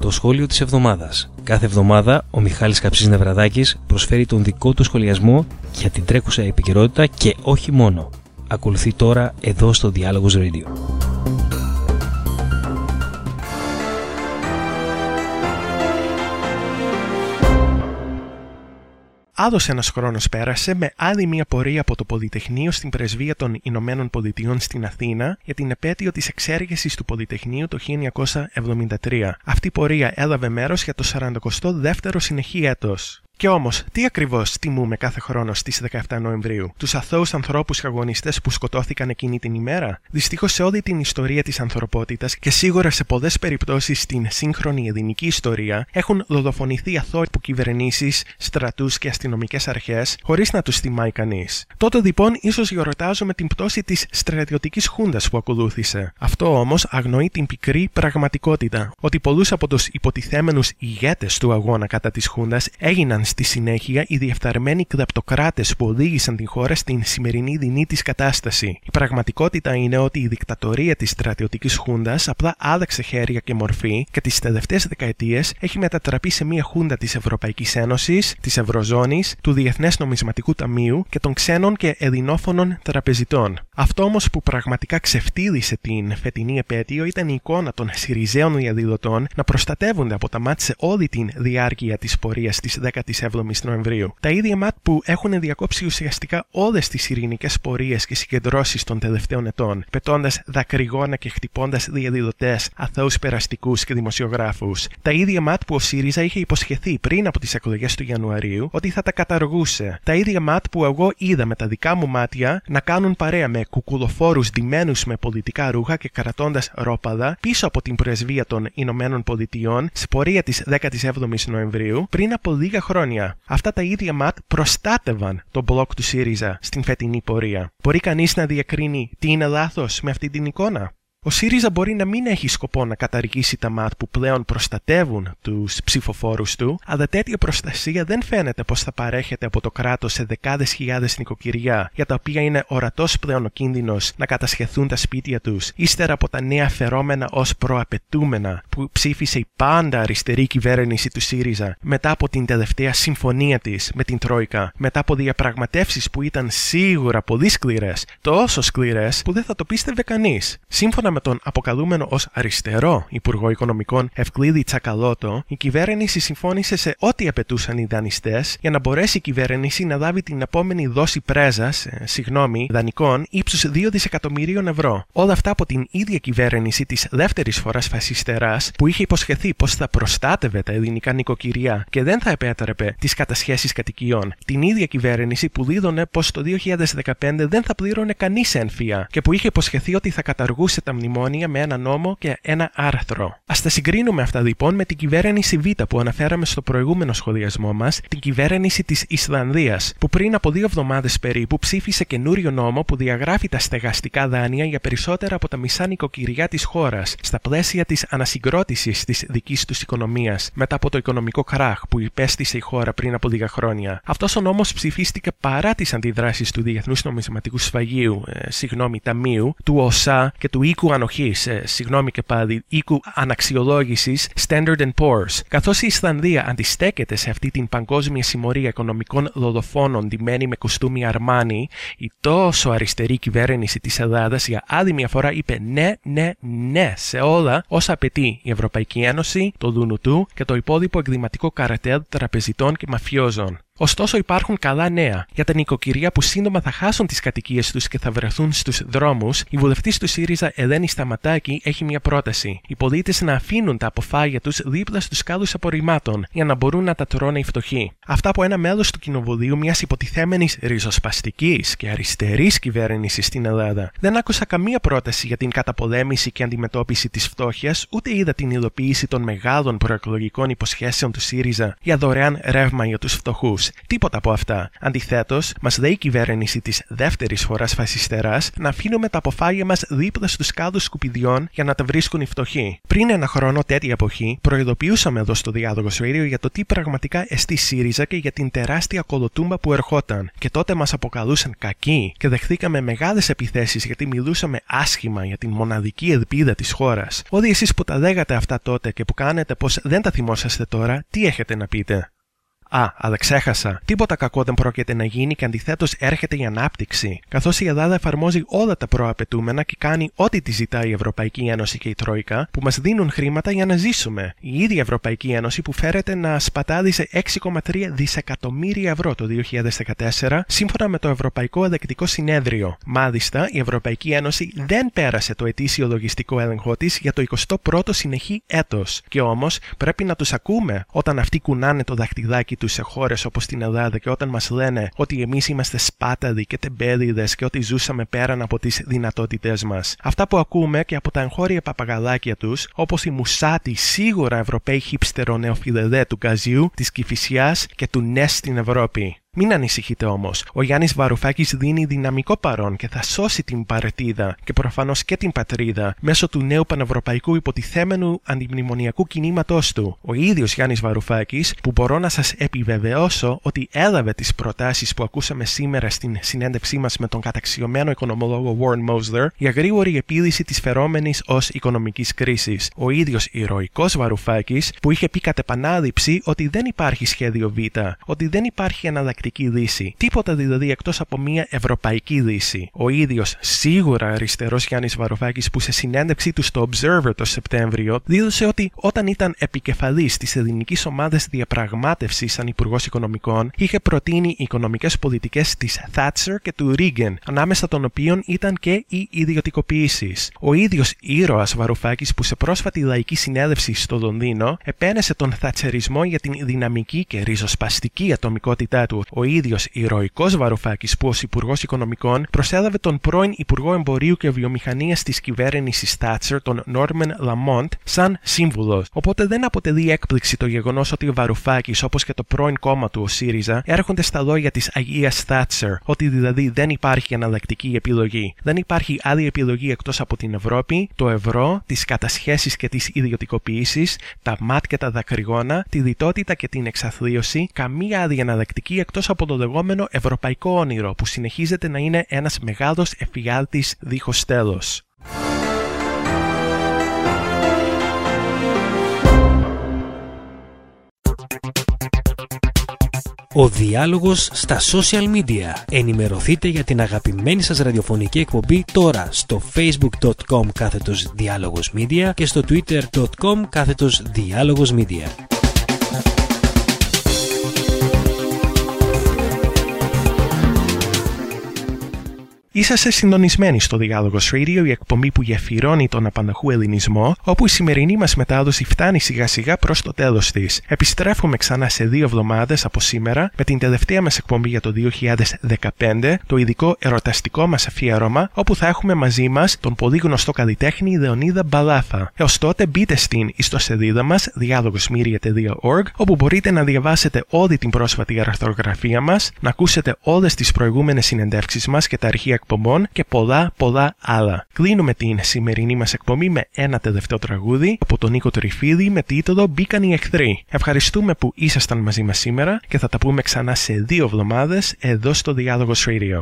Το σχόλιο της εβδομάδας. Κάθε εβδομάδα ο Μιχάλης Χαψής Νευραδάκης προσφέρει τον δικό του σχολιασμό για την τρέχουσα επικαιρότητα και όχι μόνο. Ακολουθεί τώρα εδώ στο Dialogos Radio.
Άλλος ένας χρόνος πέρασε με άλλη μια πορεία από το Πολυτεχνείο στην Πρεσβεία των Ηνωμένων Πολιτειών στην Αθήνα για την επέτειο της εξέργεσης του Πολυτεχνείου το 1973. Αυτή η πορεία έλαβε μέρος για το 42ο συνεχή έτος. Και όμως, τι ακριβώς τιμούμε κάθε χρόνο στις 17 Νοεμβρίου? Τους αθώους ανθρώπους και αγωνιστές που σκοτώθηκαν εκείνη την ημέρα? Δυστυχώς σε όλη την ιστορία της ανθρωπότητας και σίγουρα σε πολλές περιπτώσεις στην σύγχρονη ελληνική ιστορία έχουν δολοφονηθεί αθώοι από κυβερνήσεις, στρατούς και αστυνομικές αρχές χωρίς να τους τιμάει κανείς. Τότε λοιπόν ίσως γιορτάζουμε την πτώση της στρατιωτικής χούντας που ακολούθησε. Αυτό όμως αγνοεί την πικρή πραγματικότητα ότι πολλούς από τους υποτιθέμενους ηγέτες του αγώνα κατά της χούντας έγιναν στη συνέχεια οι διεφθαρμένοι κλεπτοκράτες που οδήγησαν την χώρα στην σημερινή δεινή της κατάσταση. Η πραγματικότητα είναι ότι η δικτατορία της στρατιωτικής χούντας απλά άλλαξε χέρια και μορφή και τις τελευταίες δεκαετίες έχει μετατραπεί σε μια χούντα της Ευρωπαϊκής Ένωσης, της Ευρωζώνης, του Διεθνές Νομισματικού Ταμείου και των ξένων και ελληνόφωνων τραπεζιτών. Αυτό όμως που πραγματικά ξεφτύλισε την φετινή επέτειο ήταν η εικόνα των Συριζέων διαδηλωτών να προστατεύονται από τα ΜΑΤ σε όλη τη διάρκεια της πορείας της 17ης Νοεμβρίου. Τα ίδια ΜΑΤ που έχουν διακόψει ουσιαστικά όλες τις ειρηνικές πορείες και συγκεντρώσεις των τελευταίων ετών, πετώντας δακρυγόνα και χτυπώντας διαδηλωτές, αθώους περαστικούς και δημοσιογράφους. Τα ίδια ΜΑΤ που ο ΣΥΡΙΖΑ είχε υποσχεθεί πριν από τις εκλογές του Ιανουαρίου ότι θα τα καταργούσε. Τα ίδια ΜΑΤ που εγώ είδα με τα δικά μου μάτια να κάνουν παρέα με κουκουλοφόρους ντυμένους με πολιτικά ρούχα και κρατώντας ρόπαδα πίσω από την Πρεσβεία των Ηνωμένων Πολιτειών σε πορεία της 17ης Νοεμβρίου πριν από λίγα χρόνια. Αυτά τα ίδια ΜΑΤ προστάτευαν τον μπλοκ του ΣΥΡΙΖΑ στην φετινή πορεία. Μπορεί κανείς να διακρίνει τι είναι λάθος με αυτή την εικόνα? Ο ΣΥΡΙΖΑ μπορεί να μην έχει σκοπό να καταργήσει τα ΜΑΤ που πλέον προστατεύουν τους ψηφοφόρους του, αλλά τέτοια προστασία δεν φαίνεται πως θα παρέχεται από το κράτος σε δεκάδες χιλιάδες νοικοκυριά, για τα οποία είναι ορατός πλέον ο κίνδυνος να κατασχεθούν τα σπίτια τους, ύστερα από τα νέα φερόμενα ως προαπαιτούμενα που ψήφισε η πάντα αριστερή κυβέρνηση του ΣΥΡΙΖΑ μετά από την τελευταία συμφωνία της με την Τρόικα, μετά από διαπραγματεύσεις που ήταν σίγουρα πολύ σκληρές, τόσο σκληρές που δεν θα το πίστευε κανείς. Σύμφωνα με τον αποκαλούμενο ως αριστερό Υπουργό Οικονομικών Ευκλήδη Τσακαλώτο, η κυβέρνηση συμφώνησε σε ό,τι απαιτούσαν οι δανειστές για να μπορέσει η κυβέρνηση να λάβει την επόμενη δόση δανεικών ύψους 2 δισεκατομμυρίων ευρώ. Όλα αυτά από την ίδια κυβέρνηση της δεύτερης φοράς φασιστεράς που είχε υποσχεθεί πως θα προστάτευε τα ελληνικά νοικοκυριά και δεν θα επέτρεπε τις κατασχέσεις κατοικιών. Την ίδια κυβέρνηση που δήλωνε πως το 2015 δεν θα πλήρωνε κανείς έμφυα και που είχε υποσχεθεί ότι θα καταργούσε τα μνημόνια με ένα νόμο και ένα άρθρο. Ας τα συγκρίνουμε αυτά λοιπόν με την κυβέρνηση Β που αναφέραμε στο προηγούμενο σχολιασμό μας, την κυβέρνηση της Ισλανδίας, που πριν από 2 εβδομάδες περίπου ψήφισε καινούριο νόμο που διαγράφει τα στεγαστικά δάνεια για περισσότερα από τα μισά νοικοκυριά της χώρας, στα πλαίσια της ανασυγκρότησης της δικής τους οικονομίας μετά από το οικονομικό κράχ που υπέστησε η χώρα πριν από λίγα χρόνια. Αυτός ο νόμος ψηφίστηκε παρά τις αντιδράσεις του Διεθνούς Νομισματικού Ταμείου, του ΟΣΑ και του οίκου ανοχής, οίκου αναξιολόγησης Standard & Poor's. Καθώς η Ισλανδία αντιστέκεται σε αυτή την παγκόσμια συμμορία οικονομικών δολοφόνων ντυμένη με κουστούμι Αρμάνι, η τόσο αριστερή κυβέρνηση της Ελλάδας για άλλη μια φορά είπε ναι σε όλα όσα απαιτεί η Ευρωπαϊκή Ένωση, το Δουνουτού και το υπόλοιπο εκδηματικό καρατέλ τραπεζιτών και μαφιόζων. Ωστόσο, υπάρχουν καλά νέα. Για τα νοικοκυριά που σύντομα θα χάσουν τις κατοικίες τους και θα βρεθούν στους δρόμους, η βουλευτής του ΣΥΡΙΖΑ Ελένη Σταματάκη έχει μια πρόταση. Οι πολίτες να αφήνουν τα αποφάγια τους δίπλα στους κάδους απορριμμάτων για να μπορούν να τα τρώνε οι φτωχοί. Αυτά από ένα μέλος του Κοινοβουλίου μιας υποτιθέμενης ριζοσπαστικής και αριστερής κυβέρνησης στην Ελλάδα. Δεν άκουσα καμία πρόταση για την καταπολέμηση και αντιμετώπιση της φτώχειας, ούτε είδα την υλοποίηση των μεγάλων προεκλογικών υποσχέσεων του ΣΥΡΙΖΑ για δωρεάν ρεύμα για τους φτωχούς. τους. Τίποτα από αυτά. Αντιθέτως, μας λέει η κυβέρνηση της δεύτερης φοράς φασιστεράς να αφήνουμε τα αποφάγια μας δίπλα στους κάδους σκουπιδιών για να τα βρίσκουν οι φτωχοί. Πριν ένα χρόνο τέτοια εποχή, προειδοποιούσαμε εδώ στο Διάλογος Radio για το τι πραγματικά εστί ΣΥΡΙΖΑ και για την τεράστια κολοτούμπα που ερχόταν. Και τότε μας αποκαλούσαν κακοί και δεχθήκαμε μεγάλες επιθέσεις γιατί μιλούσαμε άσχημα για την μοναδική ελπίδα της χώρας. Όλοι εσείς που τα λέγατε αυτά τότε και που κάνετε πως δεν τα θυμόσαστε τώρα, τι έχετε να πείτε? Αλλά ξέχασα. Τίποτα κακό δεν πρόκειται να γίνει και αντιθέτως έρχεται η ανάπτυξη. Καθώς η Ελλάδα εφαρμόζει όλα τα προαπαιτούμενα και κάνει ό,τι τη ζητάει η Ευρωπαϊκή Ένωση και η Τρόικα, που μας δίνουν χρήματα για να ζήσουμε. Η ίδια Ευρωπαϊκή Ένωση που φέρεται να σπατάλησε 6,3 δισεκατομμύρια ευρώ το 2014, σύμφωνα με το Ευρωπαϊκό Ελεκτικό Συνέδριο. Μάλιστα, η Ευρωπαϊκή Ένωση δεν πέρασε το ετήσιο λογιστικό έλεγχό της για το 21ο συνεχή έτος. Και όμως πρέπει να τους ακούμε όταν αυτοί κουνάνε το δαχτυλάκι τους σε χώρες όπως την Ελλάδα και όταν μας λένε ότι εμείς είμαστε σπάταλοι και τεμπέληδες και ότι ζούσαμε πέραν από τις δυνατότητές μας. Αυτά που ακούμε και από τα εγχώρια παπαγαλάκια τους, όπως οι μουσάτοι σίγουρα Ευρωπαίοι χίπστερο νεοφιλελέ του Γκαζιού, της Κηφισιάς και του ΝΕΣ στην Ευρώπη. Μην ανησυχείτε όμως, ο Γιάννης Βαρουφάκης δίνει δυναμικό παρόν και θα σώσει την παρτίδα και προφανώς και την πατρίδα μέσω του νέου πανευρωπαϊκού υποτιθέμενου αντιμνημονιακού κινήματός του. Ο ίδιος Γιάννης Βαρουφάκης, που μπορώ να σας επιβεβαιώσω ότι έλαβε τις προτάσεις που ακούσαμε σήμερα στην συνέντευξή μας με τον καταξιωμένο οικονομολόγο Warren Mosler για γρήγορη επίλυση της φερόμενης ως οικονομικής κρίσης. Ο ίδιος ηρωικός Βαρουφάκης, που είχε πει κατ' επανάληψη ότι δεν υπάρχει σχέδιο Β, ότι δεν υπάρχει εναλλακτική λύση. Τίποτα δηλαδή εκτός από μια ευρωπαϊκή λύση. Ο ίδιος σίγουρα αριστερός Γιάννης Βαρουφάκης, που σε συνέντευξή του στο Observer το Σεπτέμβριο δήλωσε ότι όταν ήταν επικεφαλής της ελληνικής ομάδας διαπραγμάτευσης σαν Υπουργός Οικονομικών, είχε προτείνει οικονομικές πολιτικές της Thatcher και του Reagan, ανάμεσα των οποίων ήταν και οι ιδιωτικοποιήσεις. Ο ίδιος ήρωας Βαρουφάκης, που σε πρόσφατη λαϊκή συνέλευση στο Λονδίνο επένεσε τον θατσερισμό για την δυναμική και ριζοσπαστική ατομικότητά του. Ο ίδιος ηρωικός Βαρουφάκης, που ως Υπουργός Οικονομικών προσέλαβε τον πρώην Υπουργό Εμπορίου και Βιομηχανίας της κυβέρνησης Thatcher, τον Norman Lamont, σαν σύμβουλος. Οπότε δεν αποτελεί έκπληξη το γεγονός ότι ο Βαρουφάκης, όπως και το πρώην κόμμα του, ο ΣΥΡΙΖΑ, έρχονται στα λόγια της Αγίας Thatcher, ότι δηλαδή δεν υπάρχει εναλλακτική επιλογή. Δεν υπάρχει άλλη επιλογή εκτός από την Ευρώπη, το ευρώ, τις κατασχέσεις και τις ιδιωτικοποιήσεις, τα ΜΑΤ και τα δακρυγόνα, τη λιτότητα και την εξαθλίωση, καμία άλλη εναλλακτική εκτός από το λεγόμενο ευρωπαϊκό όνειρο που συνεχίζεται να είναι ένας μεγάλος εφιάλτης δίχως τέλος.
Ο διάλογος στα social media. Ενημερωθείτε για την αγαπημένη σας ραδιοφωνική εκπομπή τώρα στο facebook.com/διάλογος media και στο twitter.com/διάλογος media.
Είσαστε συντονισμένοι στο Διάλογος Radio, η εκπομπή που γεφυρώνει τον απανταχού ελληνισμό, όπου η σημερινή μας μετάδοση φτάνει σιγά σιγά προς το τέλος της. Επιστρέφουμε ξανά σε 2 εβδομάδες από σήμερα με την τελευταία μας εκπομπή για το 2015, το ειδικό ερωταστικό μας αφιέρωμα, όπου θα έχουμε μαζί μας τον πολύ γνωστό καλλιτέχνη Λεωνίδα Μπαλάθα. Έως τότε μπείτε στην ιστοσελίδα μας dialogosmedia.org, όπου μπορείτε να διαβάσετε όλη την πρόσφατη αρθρογραφία μας, να ακούσετε όλες τις προηγούμενες συνεντεύξεις μας και τα αρχεία εκπομπών και πολλά άλλα. Κλείνουμε την σημερινή μας εκπομπή με ένα τελευταίο τραγούδι από τον Νίκο Τριφίδη με τίτλο «Μπήκαν οι εχθροί». Ευχαριστούμε που ήσασταν μαζί μας σήμερα και θα τα πούμε ξανά σε 2 εβδομάδες εδώ στο Διάλογος Radio.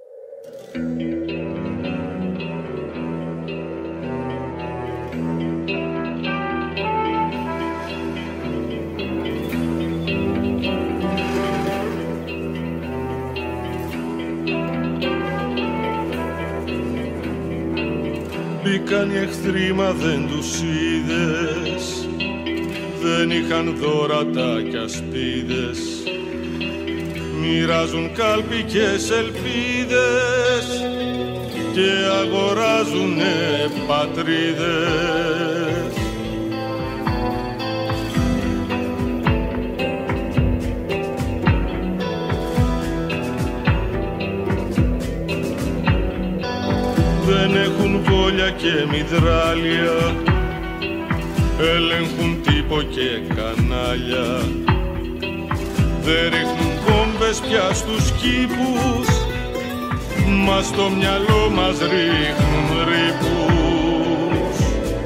Μπήκαν οι εχθροί μα δεν τους είδες, δεν είχαν δώρατα κι ασπίδες, μοιράζουν κάλπικες ελπίδες και αγοράζουνε πατρίδες. Δεν έχουν βόλια και μυδράλια, ελέγχουν τύπο και κανάλια. Δεν ρίχνουν πες πια στους κήπους, μα στο μυαλό μας ρίχνουν ρήπους.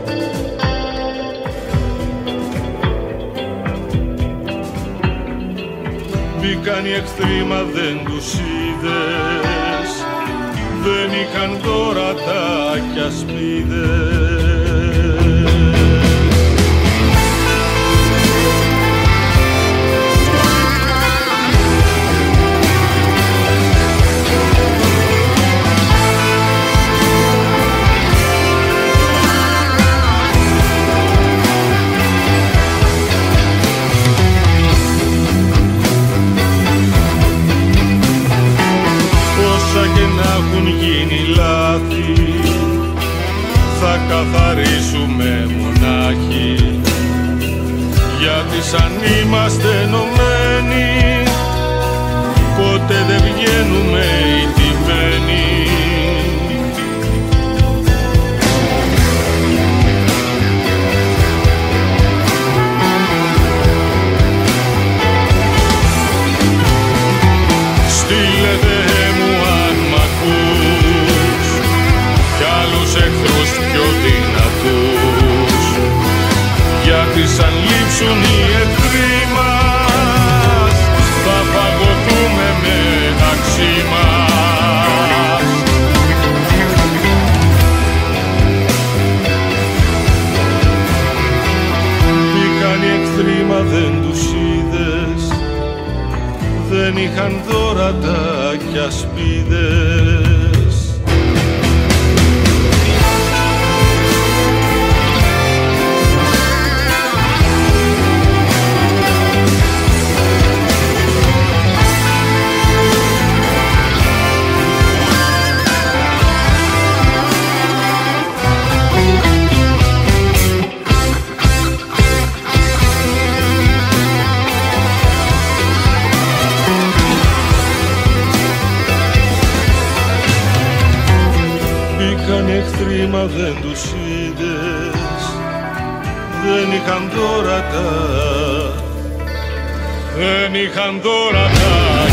Μπήκαν οι εχθροί μα δεν τους είδες, δεν είχαν δώρατα κι ασπίδες. Θα καθαρίσουμε μονάχοι, γιατί σαν είμαστε ενωμένοι ποτέ δεν βγαίνουμε ηττημένοι. Στείλε Θεέ μου αν μ' ακούς κι άλλους εχθρούς πιο δυνατούς, γιατί σαν λείψουν οι εχθροί μας θα παγωθούμε μεταξύ μας. Μπήκαν οι εχθροί μα δεν τους είδες, δεν είχαν δώρατα κι ασπίδες. Εχθροί μα δεν τους είδες, δεν είχαν δώρατα, δεν είχαν δώρατα